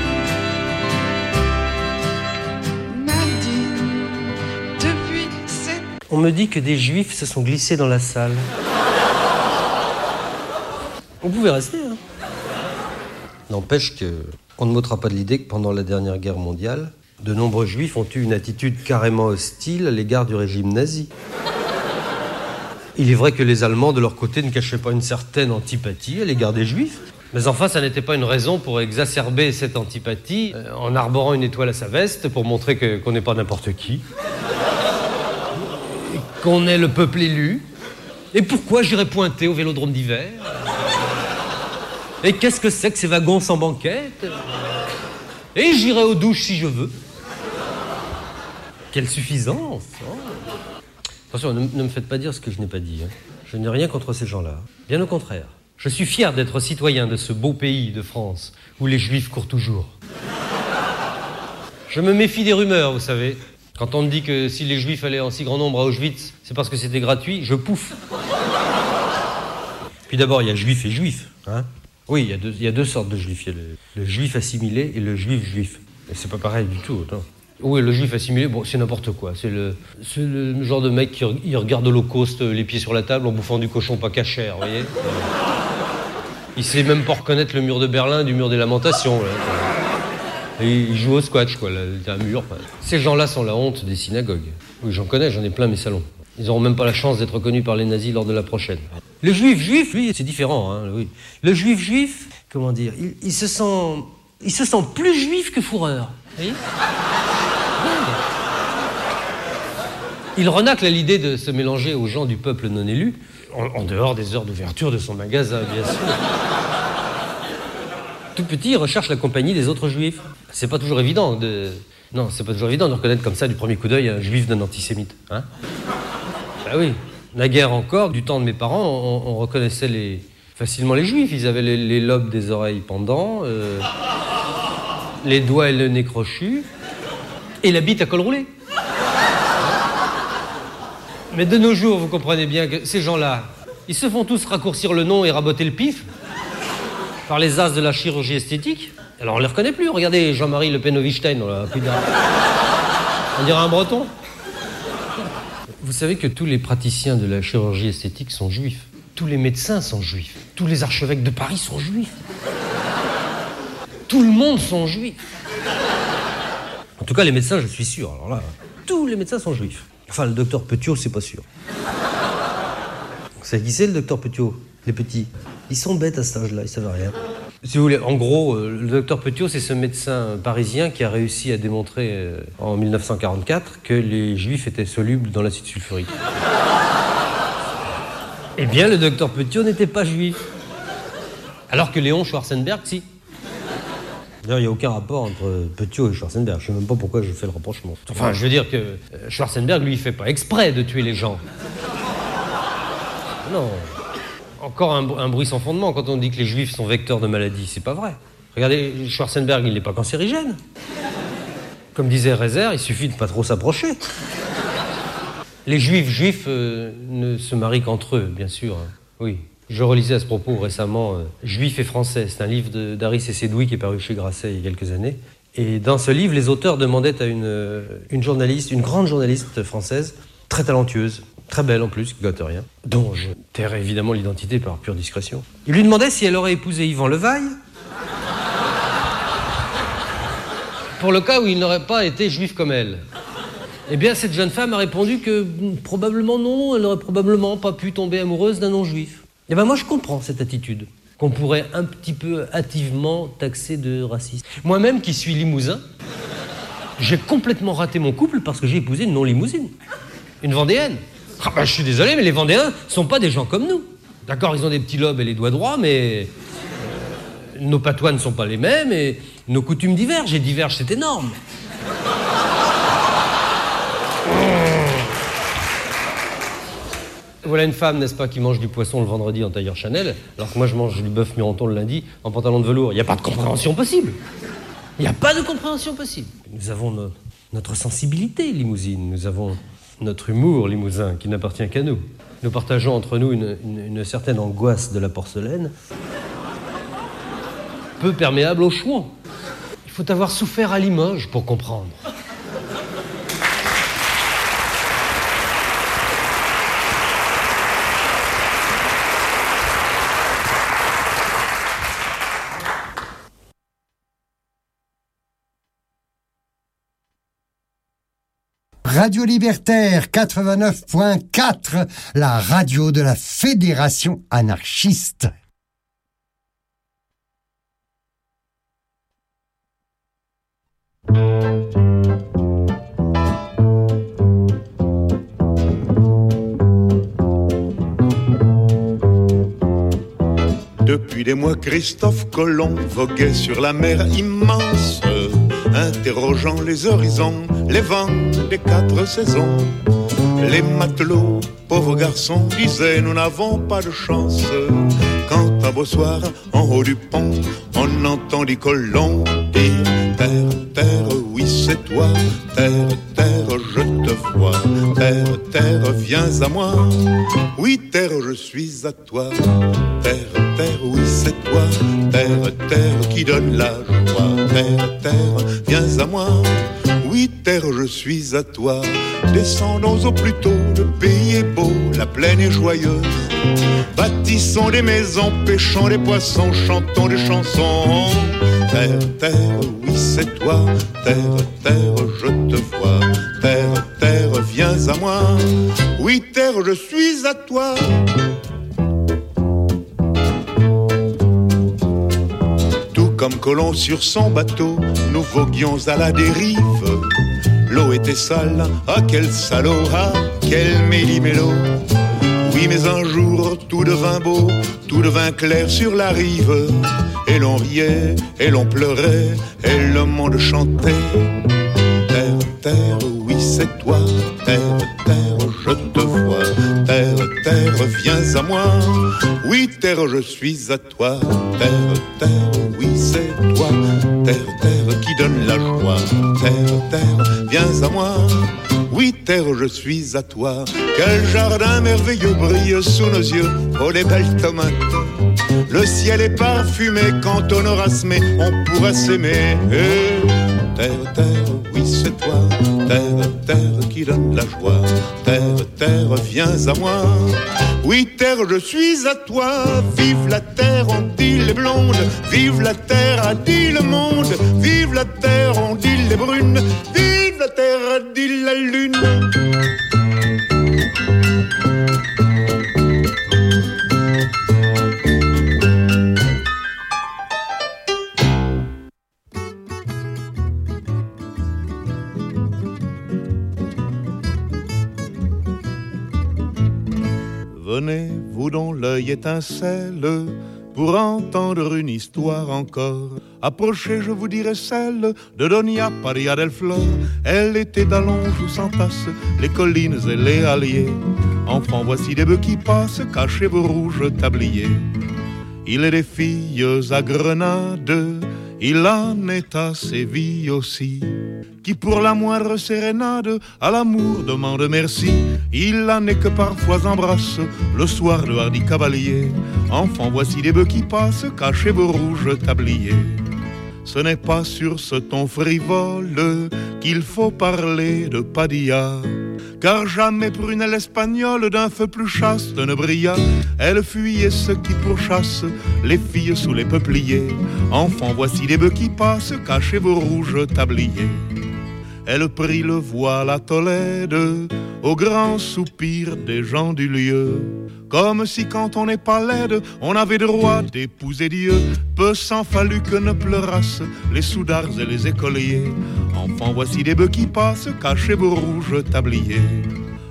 Nadine, depuis cet... On me dit que des juifs se sont glissés dans la salle. On pouvait rester, hein. N'empêche qu'on ne m'ôtera pas de l'idée que pendant la dernière guerre mondiale, de nombreux juifs ont eu une attitude carrément hostile à l'égard du régime nazi. Il est vrai que les Allemands, de leur côté, ne cachaient pas une certaine antipathie à l'égard des juifs. Mais enfin, ça n'était pas une raison pour exacerber cette antipathie euh, en arborant une étoile à sa veste pour montrer que, qu'on n'est pas n'importe qui. Et qu'on est le peuple élu. Et pourquoi j'irais pointer au Vélodrome d'hiver? Et qu'est-ce que c'est que ces wagons sans banquette? Et j'irai aux douches si je veux. Quelle suffisance, hein. Attention, ne, ne me faites pas dire ce que je n'ai pas dit, hein. Je n'ai rien contre ces gens-là. Bien au contraire. Je suis fier d'être citoyen de ce beau pays de France où les juifs courent toujours. Je me méfie des rumeurs, vous savez. Quand on me dit que si les juifs allaient en si grand nombre à Auschwitz, c'est parce que c'était gratuit, je pouffe. Puis d'abord, il y a juif et juif, hein. Oui, il y a deux, il y a deux sortes de juifs. Il y a le, le juif assimilé et le juif juif. Et c'est pas pareil du tout. Attends. Oui, le juif assimilé, bon, c'est n'importe quoi. C'est le, c'est le genre de mec qui il regarde l'Holocauste les pieds sur la table en bouffant du cochon pas cachère, vous voyez. Il sait même pas reconnaître le mur de Berlin du mur des Lamentations. Là. Et il joue au squash, quoi. Là, il y a un mur. Ces gens-là sont la honte des synagogues. Oui, j'en connais, j'en ai plein mes salons. Ils n'auront même pas la chance d'être reconnus par les nazis lors de la prochaine. Le juif juif, lui, c'est différent, hein, oui. Le juif juif, comment dire, il, il se sent, il se sent plus juif que fourreur. Vous voyez ? Il renacle à l'idée de se mélanger aux gens du peuple non élu, en, en dehors des heures d'ouverture de son magasin, bien sûr. Tout petit, il recherche la compagnie des autres juifs. C'est pas toujours évident de... Non, c'est pas toujours évident de reconnaître comme ça, du premier coup d'œil, un juif d'un antisémite, hein ? Ah oui, naguère encore, du temps de mes parents, on, on reconnaissait les, facilement les juifs. Ils avaient les, les lobes des oreilles pendants, euh, les doigts et le nez crochu, et la bite à col roulé. Mais de nos jours, vous comprenez bien que ces gens-là, ils se font tous raccourcir le nom et raboter le pif par les as de la chirurgie esthétique. Alors on ne les reconnaît plus. Regardez Jean-Marie Le Pen Wittgenstein, on l'a plus d'un... On dirait un breton. Vous savez que tous les praticiens de la chirurgie esthétique sont juifs. Tous les médecins sont juifs. Tous les archevêques de Paris sont juifs. Tout le monde sont juifs. En tout cas, les médecins, je suis sûr. Alors là, tous les médecins sont juifs. Enfin, le docteur Petiot, c'est pas sûr. Vous savez qui c'est, le docteur Petiot? Les petits. Ils sont bêtes à cet âge-là, ils savent rien. Si vous voulez, en gros, le docteur Petiot, c'est ce médecin parisien qui a réussi à démontrer euh, en dix-neuf cent quarante-quatre que les juifs étaient solubles dans l'acide sulfurique. Eh bien, le docteur Petiot n'était pas juif. Alors que Léon Schwarzenberg, si. D'ailleurs, il n'y a aucun rapport entre Petiot et Schwarzenberg. Je ne sais même pas pourquoi je fais le rapprochement. Enfin, je veux dire que Schwarzenberg, lui, il ne fait pas exprès de tuer les gens. Non. Encore un, un bruit sans fondement quand on dit que les juifs sont vecteurs de maladies. C'est pas vrai. Regardez, Schwarzenberg, il n'est pas cancérigène. Comme disait Rezer, il suffit de pas trop s'approcher. Les juifs juifs euh, ne se marient qu'entre eux, bien sûr. Hein. Oui. Je relisais à ce propos récemment euh, Juifs et Français. C'est un livre de, d'Aris Essédoui qui est paru chez Grasset il y a quelques années. Et dans ce livre, les auteurs demandaient à une, euh, une journaliste, une grande journaliste française, très talentueuse, très belle en plus, qui gâte rien, dont je tairai évidemment l'identité par pure discrétion. Il lui demandait si elle aurait épousé Yvan Levaille, pour le cas où il n'aurait pas été juif comme elle. Eh bien, cette jeune femme a répondu que probablement non, elle n'aurait probablement pas pu tomber amoureuse d'un non-juif. Eh bien, moi, je comprends cette attitude, qu'on pourrait un petit peu hâtivement taxer de raciste. Moi-même, qui suis limousin, j'ai complètement raté mon couple parce que j'ai épousé une non-limousine, une Vendéenne. Ah ben, je suis désolé, mais les Vendéens sont pas des gens comme nous. D'accord, ils ont des petits lobes et les doigts droits, mais euh, nos patois ne sont pas les mêmes et nos coutumes divergent. Et divergent, c'est énorme. Voilà une femme, n'est-ce pas, qui mange du poisson le vendredi en tailleur Chanel, alors que moi je mange du bœuf Mironton le lundi en pantalon de velours. Il n'y a pas de compréhension possible. Il n'y a pas de compréhension possible. Nous avons no- notre sensibilité limousine, nous avons notre humour limousin qui n'appartient qu'à nous. Nous partageons entre nous une, une, une certaine angoisse de la porcelaine, peu perméable au chouan. Il faut avoir souffert à Limoges pour comprendre. Radio Libertaire quatre-vingt-neuf point quatre, la radio de la Fédération anarchiste. Depuis des mois, Christophe Colomb voguait sur la mer immense, interrogeant les horizons, les vents des quatre saisons. Les matelots, pauvres garçons, disaient nous n'avons pas de chance. Quand un beau soir, en haut du pont, on entendit Colomb dire terre, terre, oui c'est toi. Terre, terre, je te vois. Terre, terre, viens à moi. Oui, terre, je suis à toi. Terre, terre, oui c'est toi. Terre, terre, qui donne la joie. Terre, terre, viens à moi. Oui, terre, je suis à toi. Descendons au plus tôt, le pays est beau, la plaine est joyeuse. Bâtissons des maisons, pêchons des poissons, chantons des chansons. Terre, terre, oui c'est toi. Terre, terre, je te vois. Terre, terre, viens à moi. Oui, terre, je suis à toi. Comme Colomb sur son bateau, nous voguions à la dérive. L'eau était sale, ah quel salaud, ah quel méli-mélo. Oui mais un jour tout devint beau, tout devint clair sur la rive. Et l'on riait, et l'on pleurait, et le monde chantait. Terre, terre, oui c'est toi. Terre, terre, je te vois. Terre, terre, viens à moi. Oui terre, je suis à toi. Terre, terre, oui c'est toi. Terre, terre, qui donne la joie. Terre, terre, viens à moi. Oui terre, je suis à toi. Quel jardin merveilleux brille sous nos yeux. Oh les belles tomates. Le ciel est parfumé. Quand on aura semé, on pourra s'aimer. Et terre, terre, oui c'est toi. Terre, terre, qui donne la joie. Terre, terre, viens à moi. Oui terre, je suis à toi. Vive la terre, on dit les blondes. Vive la terre, a dit le monde. Vive la terre, on dit les brunes. Vive la terre, a dit la lune. Venez, vous dont l'œil étincelle, pour entendre une histoire encore. Approchez, je vous dirai celle de Doña Maria del Flor. Elle était d'Allonge où s'entassent les collines et les halliers. Enfants, voici des bœufs qui passent, cachez vos rouges tabliers. Il est des filles à Grenade, il en est à Séville aussi, qui pour la moindre sérénade à l'amour demande merci. Il en est que parfois embrasse le soir le hardi cavalier. Enfants, voici des bœufs qui passent, cachez vos rouges tabliers. Ce n'est pas sur ce ton frivole qu'il faut parler de Padilla, car jamais prunelle espagnole d'un feu plus chaste ne brilla. Elle fuyait ceux qui pourchassent les filles sous les peupliers. Enfants, voici des bœufs qui passent, cachez vos rouges tabliers. Elle prit le voile à Tolède au grand soupir des gens du lieu, comme si quand on n'est pas laide, on avait droit d'épouser Dieu. Peu s'en fallut que ne pleurassent les soudards et les écoliers. Enfants, voici des bœufs qui passent, cachez vos rouges tabliers.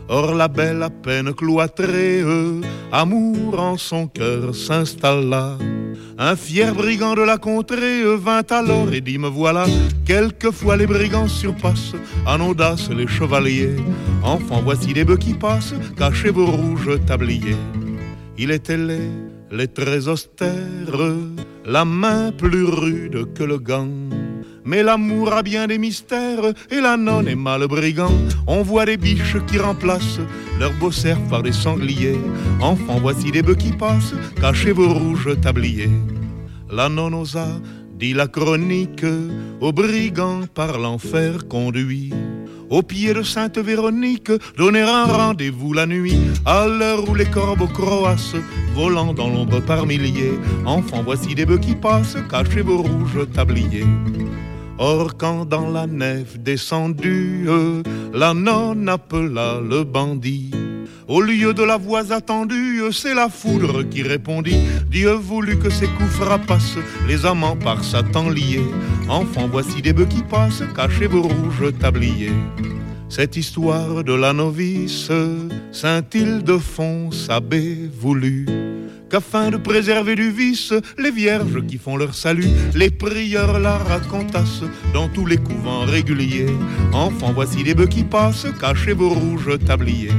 Or la belle à peine cloîtrée, amour en son cœur s'installa. Un fier brigand de la contrée vint alors et dit me voilà. Quelquefois les brigands surpassent en audace les chevaliers. Enfants, voici des bœufs qui passent, cachez vos rouges tabliers. Il était laid, les traits austères, la main plus rude que le gant. Mais l'amour a bien des mystères et la nonne est mal brigand. On voit des biches qui remplacent leurs beaux cerfs par des sangliers. Enfants, voici des bœufs qui passent, cachez vos rouges tabliers. La nonne osa, dit la chronique, aux brigands par l'enfer conduit. Au pied de Sainte Véronique, donner un rendez-vous la nuit, à l'heure où les corbeaux croassent, volant dans l'ombre par milliers. Enfants, voici des bœufs qui passent, cachez vos rouges tabliers. Or quand dans la nef descendue, la nonne appela le bandit. Au lieu de la voix attendue, c'est la foudre qui répondit. Dieu voulut que ces coups frappassent les amants par Satan liés. Enfants, voici des bœufs qui passent, cachez vos rouges tabliers. Cette histoire de la novice, Saint Ildefonse abbé voulut qu'afin de préserver du vice les vierges qui font leur salut, les prieurs la racontassent dans tous les couvents réguliers. Enfants, voici des bœufs qui passent, cachez vos rouges tabliers.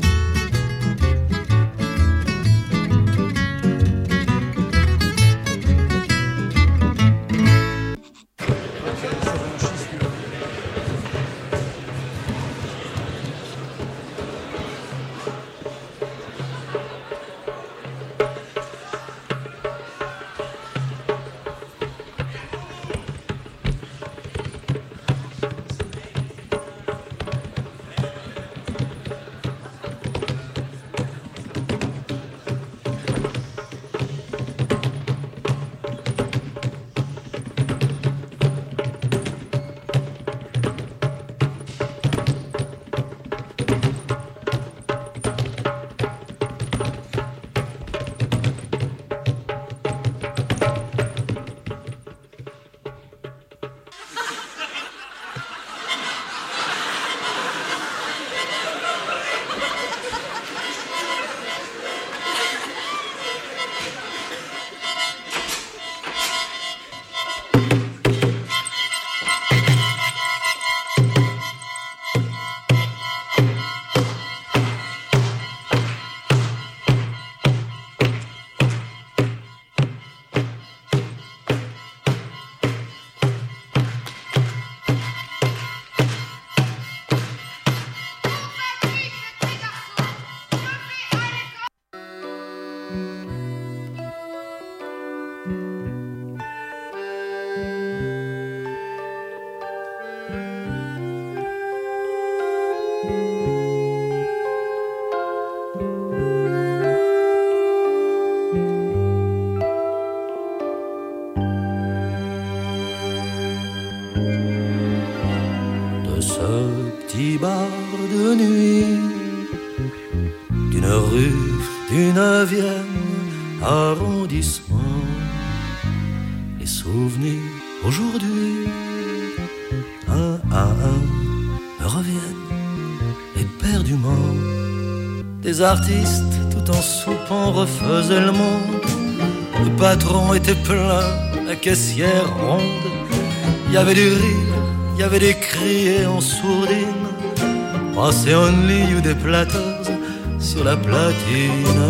Arrondissement, les souvenirs aujourd'hui, un à un, me reviennent éperdument. Des artistes tout en soupant refaisaient le monde. Le patron était plein, la caissière ronde. Il y avait du rire, il y avait des cris en sourdine. Passez only you des platters sur la platine.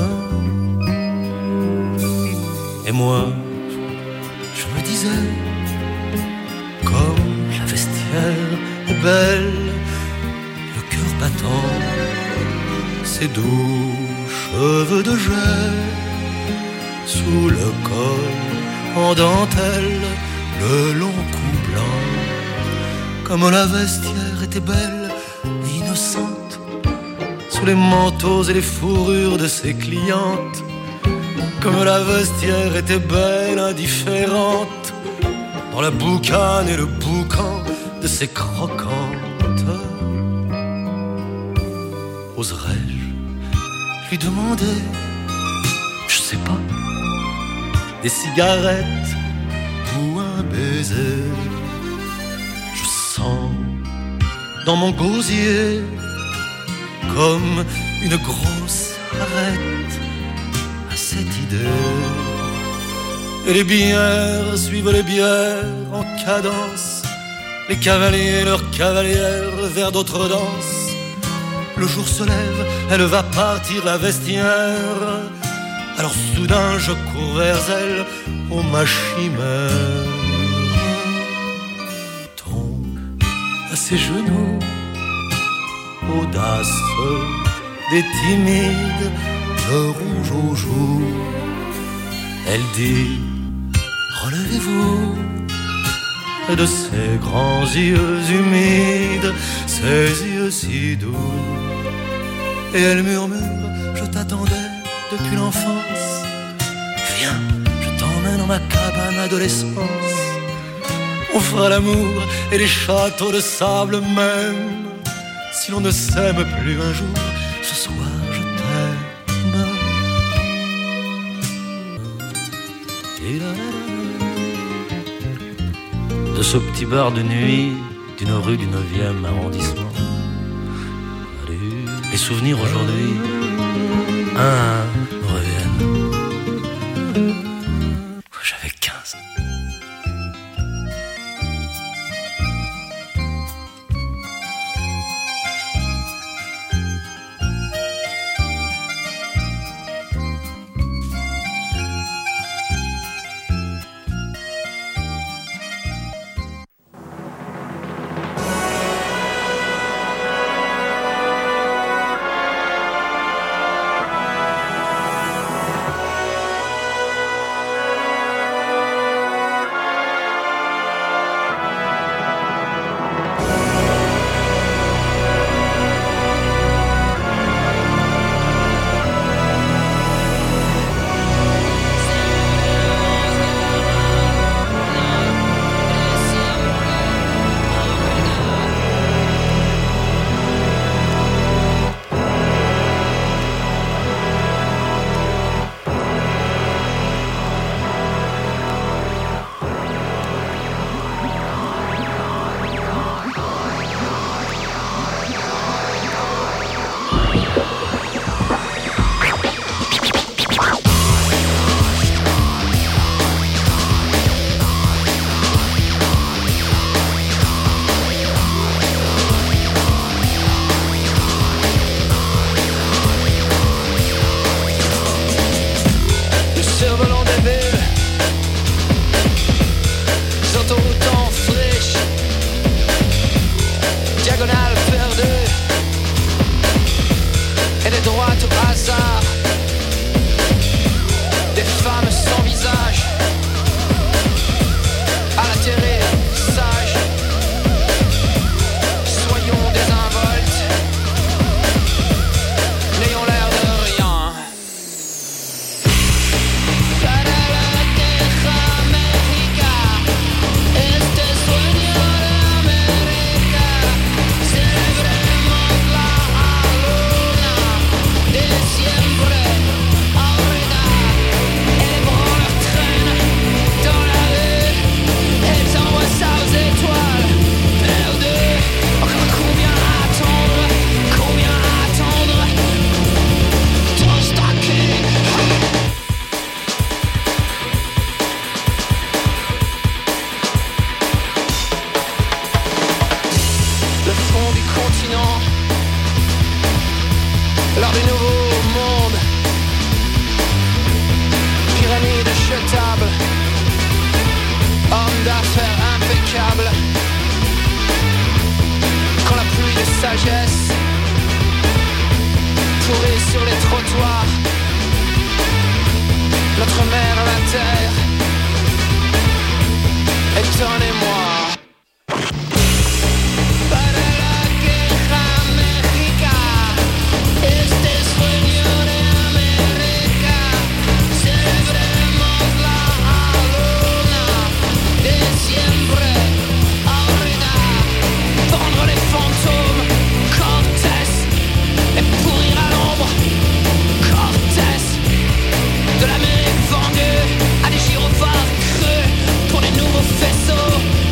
Et moi, je me disais, comme la vestiaire est belle, le cœur battant, ses doux cheveux de gel, sous le col, en dentelle, le long cou blanc, comme la vestiaire était belle et innocente, sous les manteaux et les fourrures de ses clientes. Comme la vestiaire était belle, indifférente, dans la boucane et le boucan de ses croquantes. Oserais-je lui demander, je sais pas, des cigarettes ou un baiser? Je sens dans mon gosier comme une grosse arête à cette idée. Et les bières suivent les bières en cadence, les cavaliers leurs cavalières vers d'autres danses. Le jour se lève, elle va partir la vestiaire. Alors soudain je cours vers elle, ô ma chimère. Tombe à ses genoux, audace des timides, le rouge aux joues. Elle dit, relevez-vous. Et de ses grands yeux humides, ses yeux si doux. Et elle murmure, je t'attendais depuis l'enfance. Viens, je t'emmène dans ma cabane adolescence. On fera l'amour et les châteaux de sable même. Si l'on ne s'aime plus un jour, ce soir je t'aime. De ce petit bar de nuit d'une rue du neuvième arrondissement, les souvenirs aujourd'hui, un à un, me reviennent. J'avais quinze ans. De l'Amérique vendue à des gyrophares creux pour des nouveaux faisceaux.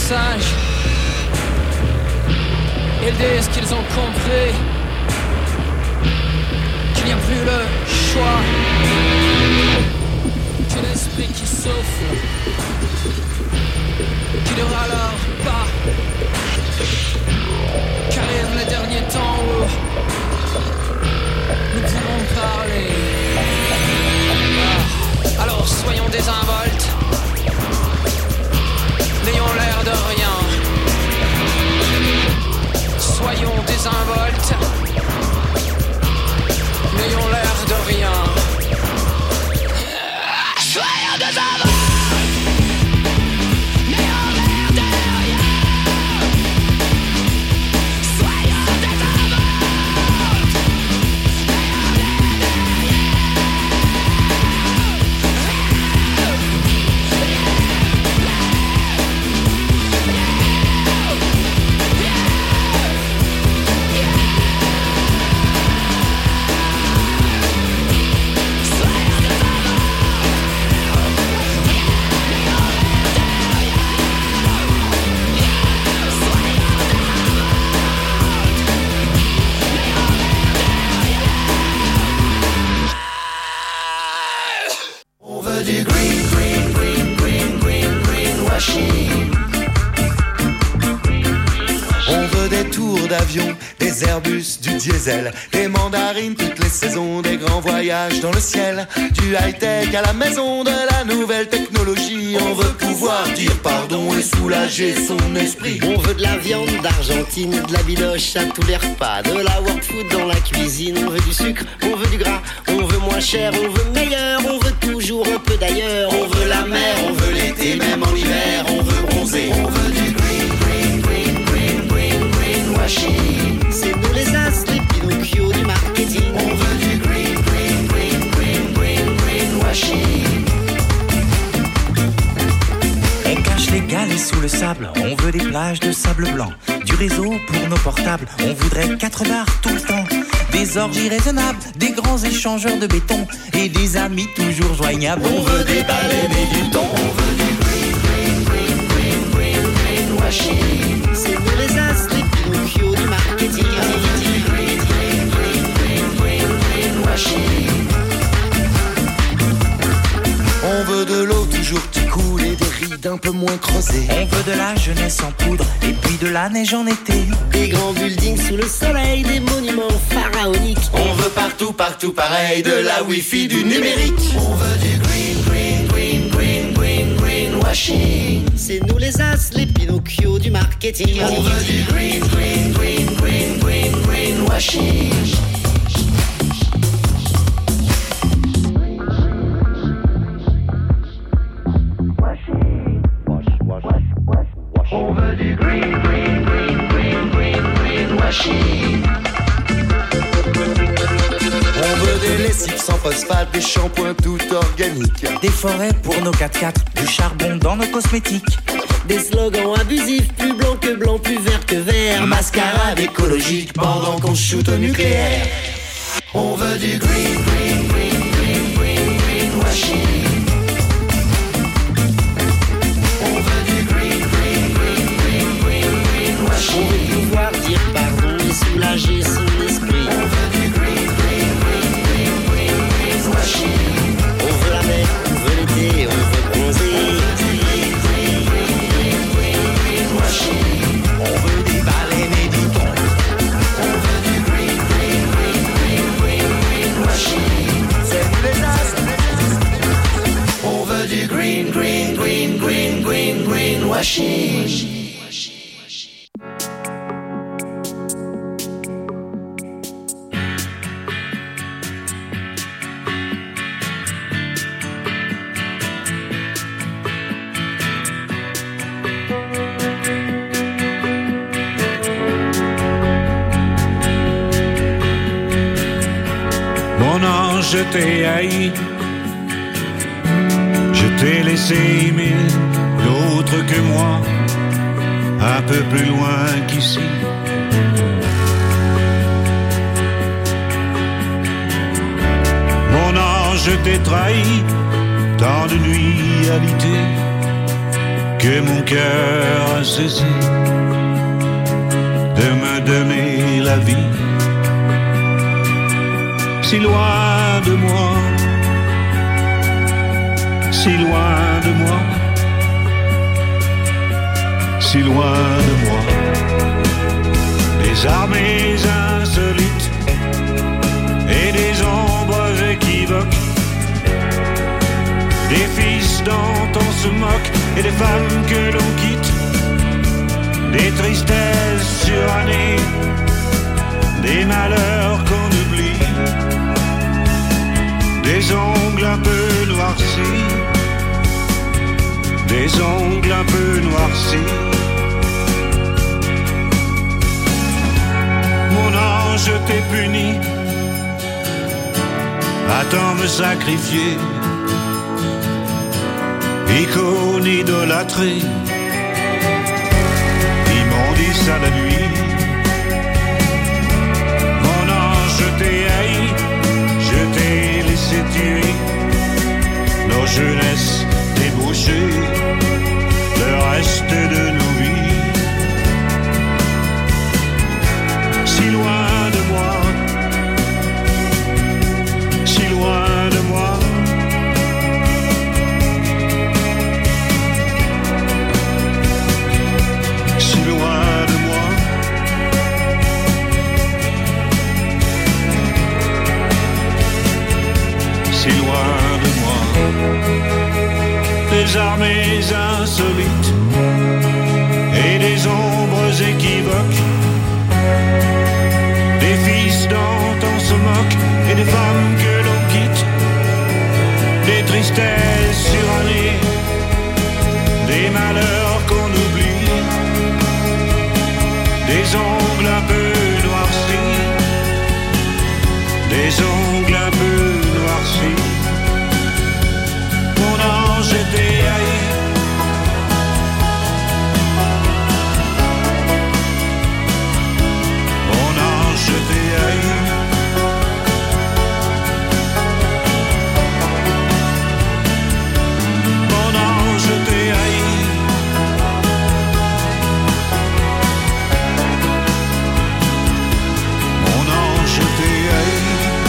sages. Ils disent qu'ils ont compris qu'il n'y a plus le choix qu'un esprit qui souffle, qui ne râlera pas, qu'arrive le dernier temps où nous pourrons parler. Ah. Alors soyons désinvoltes, n'ayons l'air de rien. Soyons désinvoltes, n'ayons l'air de rien. Soyons désinvoltes. Des Airbus, du diesel, des mandarines, toutes les saisons, des grands voyages dans le ciel, du high-tech à la maison, de la nouvelle technologie. On veut pouvoir dire pardon et soulager son esprit. On veut de la viande d'Argentine, de la biloche à tous les repas, de la world food dans la cuisine. On veut du sucre, on veut du gras, on veut moins cher, on veut meilleur, on veut toujours un peu d'ailleurs. On veut la mer, on veut l'été, même en hiver, on veut bronzer. On veut du green, green, green, green, green, greenwashing. C'est nous les as, les Pinocchio du marketing. On veut du green, green, green, green, green, greenwashing. On cache les galets sous le sable, on veut des plages de sable blanc. Du réseau pour nos portables, on voudrait quatre bars tout le temps. Des orgies raisonnables, des grands échangeurs de béton et des amis toujours joignables. On veut des baleines et du thon. On veut du green, green, green, green, green, greenwashing. C'est nous les as, les Pinocchio du marketing. Green, green, green, green, green, greenwashing. On veut de l'eau toujours qui coule et des rides un peu moins creusées. On veut de la jeunesse en poudre et puis de la neige en été. Des grands buildings sous le soleil, des monuments pharaoniques. On veut partout, partout pareil, de la wifi, du numérique. On veut du green, green, green, green, green, greenwashing. C'est nous les as, les Pinocchio du marketing. On veut du green, green, green, green, green, greenwashing. On veut du green, green, green, green, green, greenwashing. On veut des lessives sans phosphate, des shampoings tout organiques. Des forêts pour nos quatre-quatre, du charbon dans nos cosmétiques. Des slogans abusifs, plus blanc que blanc, plus vert que vert. Mascarade écologique pendant qu'on shoot au nucléaire. On veut du green, green, green, green, green, greenwashing. On veut du green, green, green, green, green, greenwashing. On veut pouvoir dire pardon et soulager son esprit. On veut du green, green, green, green, green, greenwashing. On veut la mer, on veut l'été, on veut bronzer. On veut des baleines et du thon. On veut du green, green, green, green, green, greenwashing. C'est nous les as. On veut du green, green, green, green, green, greenwashing. Mon ange, je t'ai haï, je t'ai laissé aimer d'autres que moi, un peu plus loin qu'ici. Mon ange, je t'ai trahi, tant de nuits alitées, que mon cœur a cessé de me donner la vie. Si loin de moi, si loin de moi, si loin de moi, des armées insolites et des ombres équivoques, des fils dont on se moque et des femmes que l'on quitte, des tristesses surannées, des malheurs qu'on oublie, des ongles un peu noircis, des ongles un peu noircis. Mon ange t'est puni, attends me sacrifier, icône idolâtrée, ils m'ont dit ça la nuit. Mon ange je t'ai haï, je t'ai laissé tuer nos jeunesses débauchées, le reste de nos vies. Si loin de moi, si loin de moi, si loin de moi. Si loin de moi, des armées insolites et des ombres équivoques, des fils dont on se moque et des femmes que l'on quitte, des tristesses surannées, des malheurs qu'on oublie, des ongles un peu noircis, des ongles un peu noircis. Mon ange était haï, mon ange était haï. Mon ange était haï. Mon ange était haï.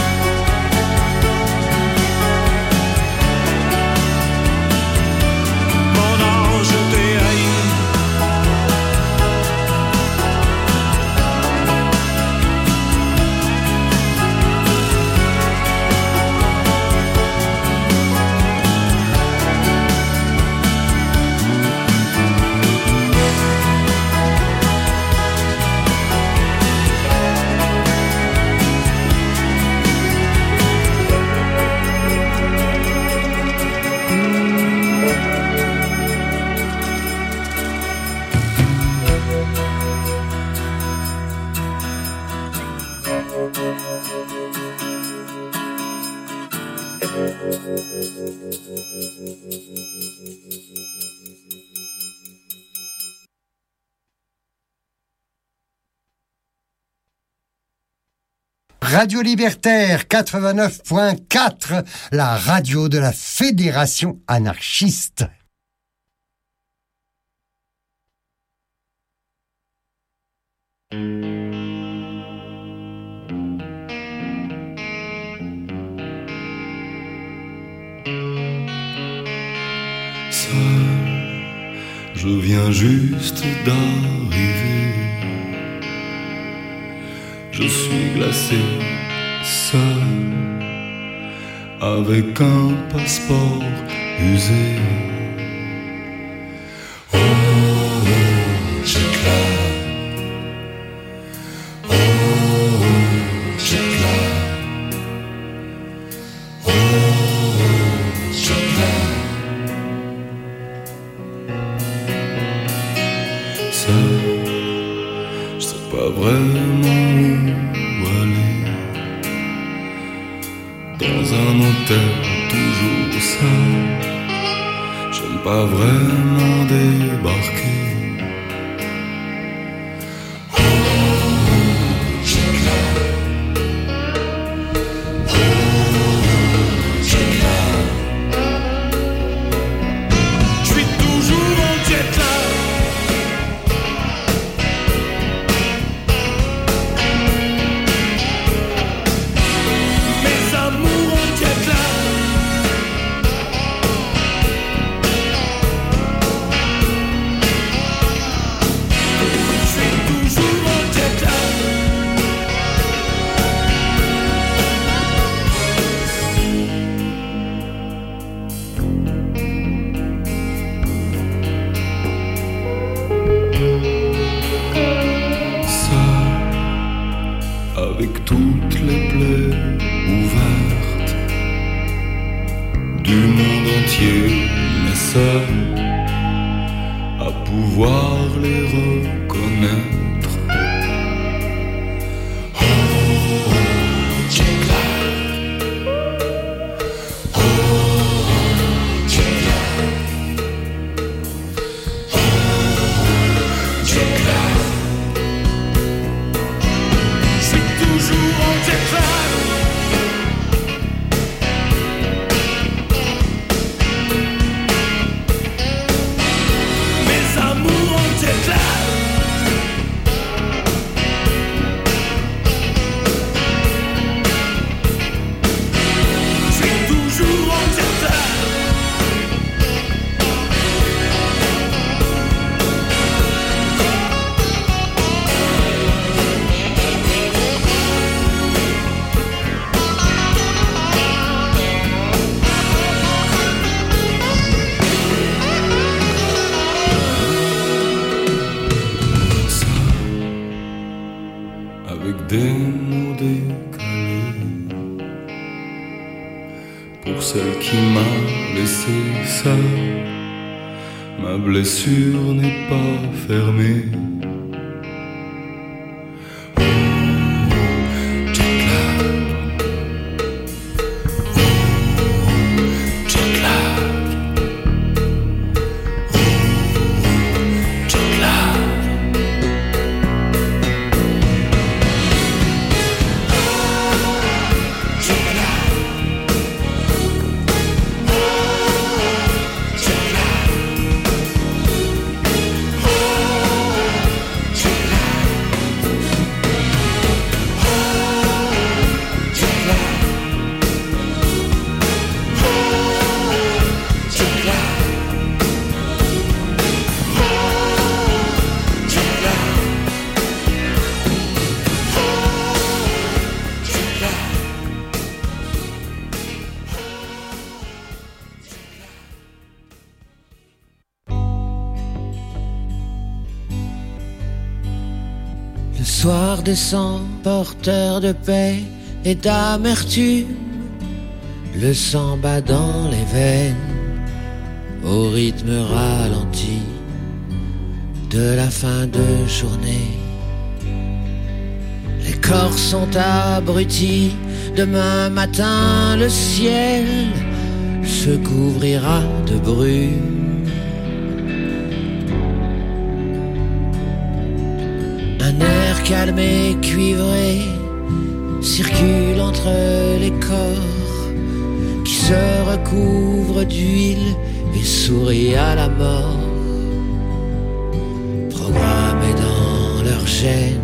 Radio Libertaire quatre-vingt-neuf point quatre, la radio de la Fédération anarchiste. Seul, je viens juste d'arriver. Je suis glacé, seul, avec un passeport usé. Oh, oh, j'éclate. Oh, oh, j'éclate. Oh, oh, j'éclate. Seul, je sais pas vraiment où aller. Dans un hôtel toujours seul, j'aime pas vraiment débarquer. Oh, j'éclate. Oh, j'éclate. Je suis toujours en jet. avec toutes les plaies ouvertes du monde entier, mais seul à pouvoir les reconnaître. Des mots décalés pour celle qui m'a laissé seul. Ma blessure n'est pas fermée. Le soir descend, porteur de paix et d'amertume. Le sang bat dans les veines, au rythme ralenti de la fin de journée. Les corps sont abrutis, demain matin le ciel se couvrira de brume. Un air calme et cuivré circule entre les corps qui se recouvrent d'huile et sourit à la mort, programmés dans leurs gènes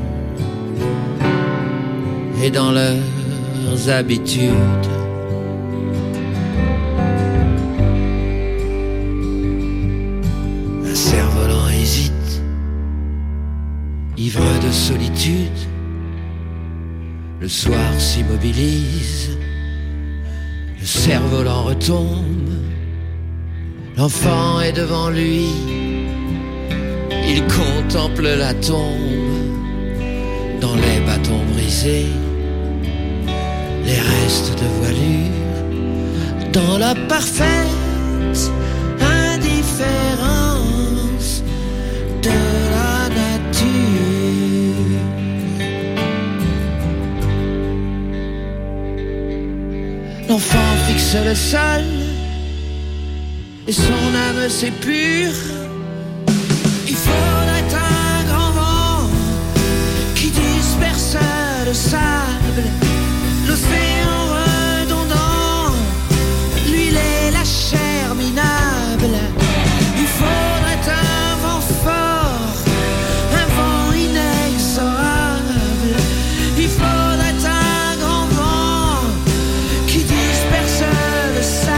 et dans leurs habitudes. Un cerf-volant hésite, ivre de solitude. Le soir s'immobilise, le cerf-volant retombe. L'enfant est devant lui, il contemple la tombe. Dans les bâtons brisés, les restes de voilure, dans la parfaite indifférence de la nature. L'enfant fixe le sol et son âme s'épure. Il faudrait un grand vent qui disperse le sable, l'océan redondant, l'huile et la chair minable. Il faudrait un vent fort, un vent inexorable. Il faudrait un grand vent qui disperse le sable.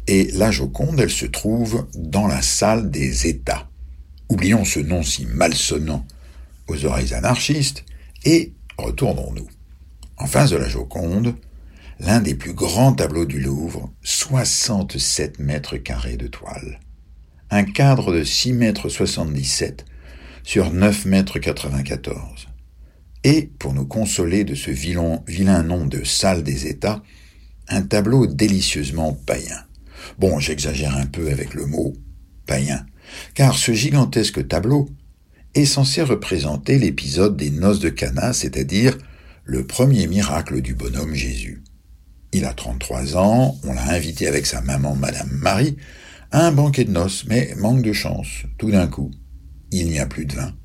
Et la Joconde, elle se trouve dans la salle des États. Oublions ce nom si malsonnant aux oreilles anarchistes et retournons-nous. En face de la Joconde, l'un des plus grands tableaux du Louvre, soixante-sept mètres carrés de toile. Un cadre de six mètres soixante-dix-sept sur neuf mètres quatre-vingt-quatorze. Et, pour nous consoler de ce vilain, vilain nom de salle des États, un tableau délicieusement païen. Bon, j'exagère un peu avec le mot « païen », car ce gigantesque tableau est censé représenter l'épisode des noces de Cana, c'est-à-dire le premier miracle du bonhomme Jésus. Il a trente-trois ans, on l'a invité avec sa maman, Madame Marie, à un banquet de noces, mais manque de chance, tout d'un coup, il n'y a plus de vin.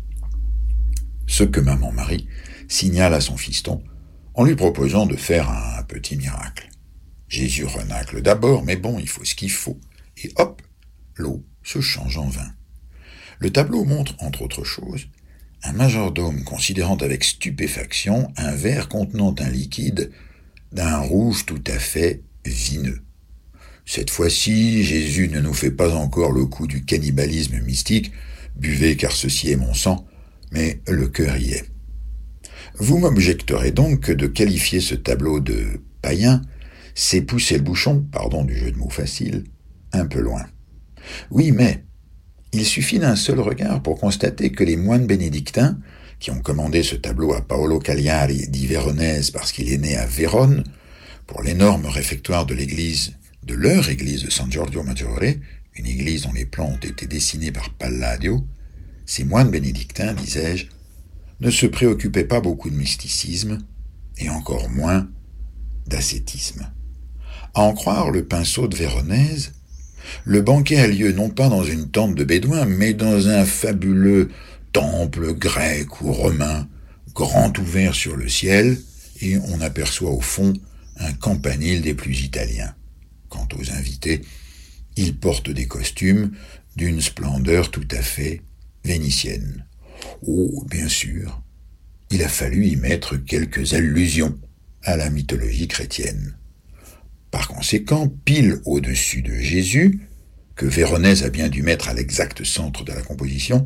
Ce que Maman Marie signale à son fiston en lui proposant de faire un petit miracle. Jésus renacle d'abord, mais bon, il faut ce qu'il faut, et hop, l'eau se change en vin. Le tableau montre, entre autres choses, un majordome considérant avec stupéfaction un verre contenant un liquide d'un rouge tout à fait vineux. Cette fois-ci, Jésus ne nous fait pas encore le coup du cannibalisme mystique, buvez car ceci est mon sang, mais le cœur y est. Vous m'objecterez donc que de qualifier ce tableau de païen, c'est pousser le bouchon, pardon du jeu de mots facile, un peu loin. Oui, mais il suffit d'un seul regard pour constater que les moines bénédictins, qui ont commandé ce tableau à Paolo Cagliari di Veronese parce qu'il est né à Vérone, pour l'énorme réfectoire de l'église, de leur église de San Giorgio Maggiore, une église dont les plans ont été dessinés par Palladio, ces moines bénédictins, disais-je, ne se préoccupaient pas beaucoup de mysticisme, et encore moins d'ascétisme. À en croire le pinceau de Véronèse, le banquet a lieu non pas dans une tente de bédouins, mais dans un fabuleux temple grec ou romain, grand ouvert sur le ciel, et on aperçoit au fond un campanile des plus italiens. Quant aux invités, ils portent des costumes d'une splendeur tout à fait vénitienne. Oh, bien sûr, il a fallu y mettre quelques allusions à la mythologie chrétienne. Par conséquent, pile au-dessus de Jésus, que Véronèse a bien dû mettre à l'exact centre de la composition,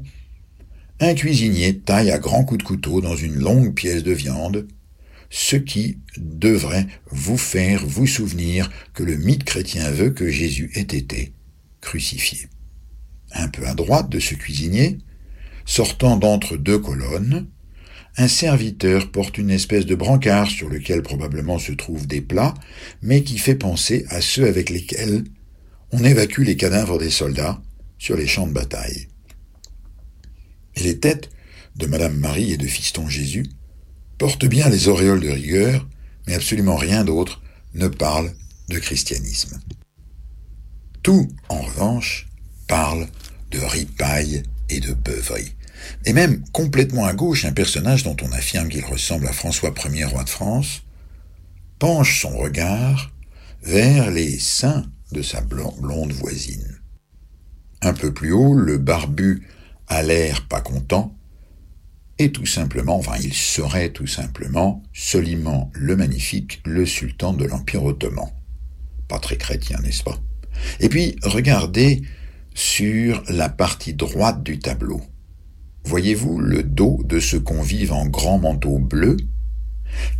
un cuisinier taille à grands coups de couteau dans une longue pièce de viande, ce qui devrait vous faire vous souvenir que le mythe chrétien veut que Jésus ait été crucifié. Un peu à droite de ce cuisinier, sortant d'entre deux colonnes, un serviteur porte une espèce de brancard sur lequel probablement se trouvent des plats, mais qui fait penser à ceux avec lesquels on évacue les cadavres des soldats sur les champs de bataille. Et les têtes de Madame Marie et de Fiston Jésus portent bien les auréoles de rigueur, mais absolument rien d'autre ne parle de christianisme. Tout, en revanche, parle de ripaille et de beuverie. Et même, complètement à gauche, un personnage dont on affirme qu'il ressemble à François Ier, roi de France, penche son regard vers les seins de sa blonde voisine. Un peu plus haut, le barbu a l'air pas content, et tout simplement, enfin il serait tout simplement Soliman le Magnifique, le sultan de l'Empire ottoman. Pas très chrétien, n'est-ce pas? Et puis, regardez sur la partie droite du tableau. Voyez-vous le dos de ce convive en grand manteau bleu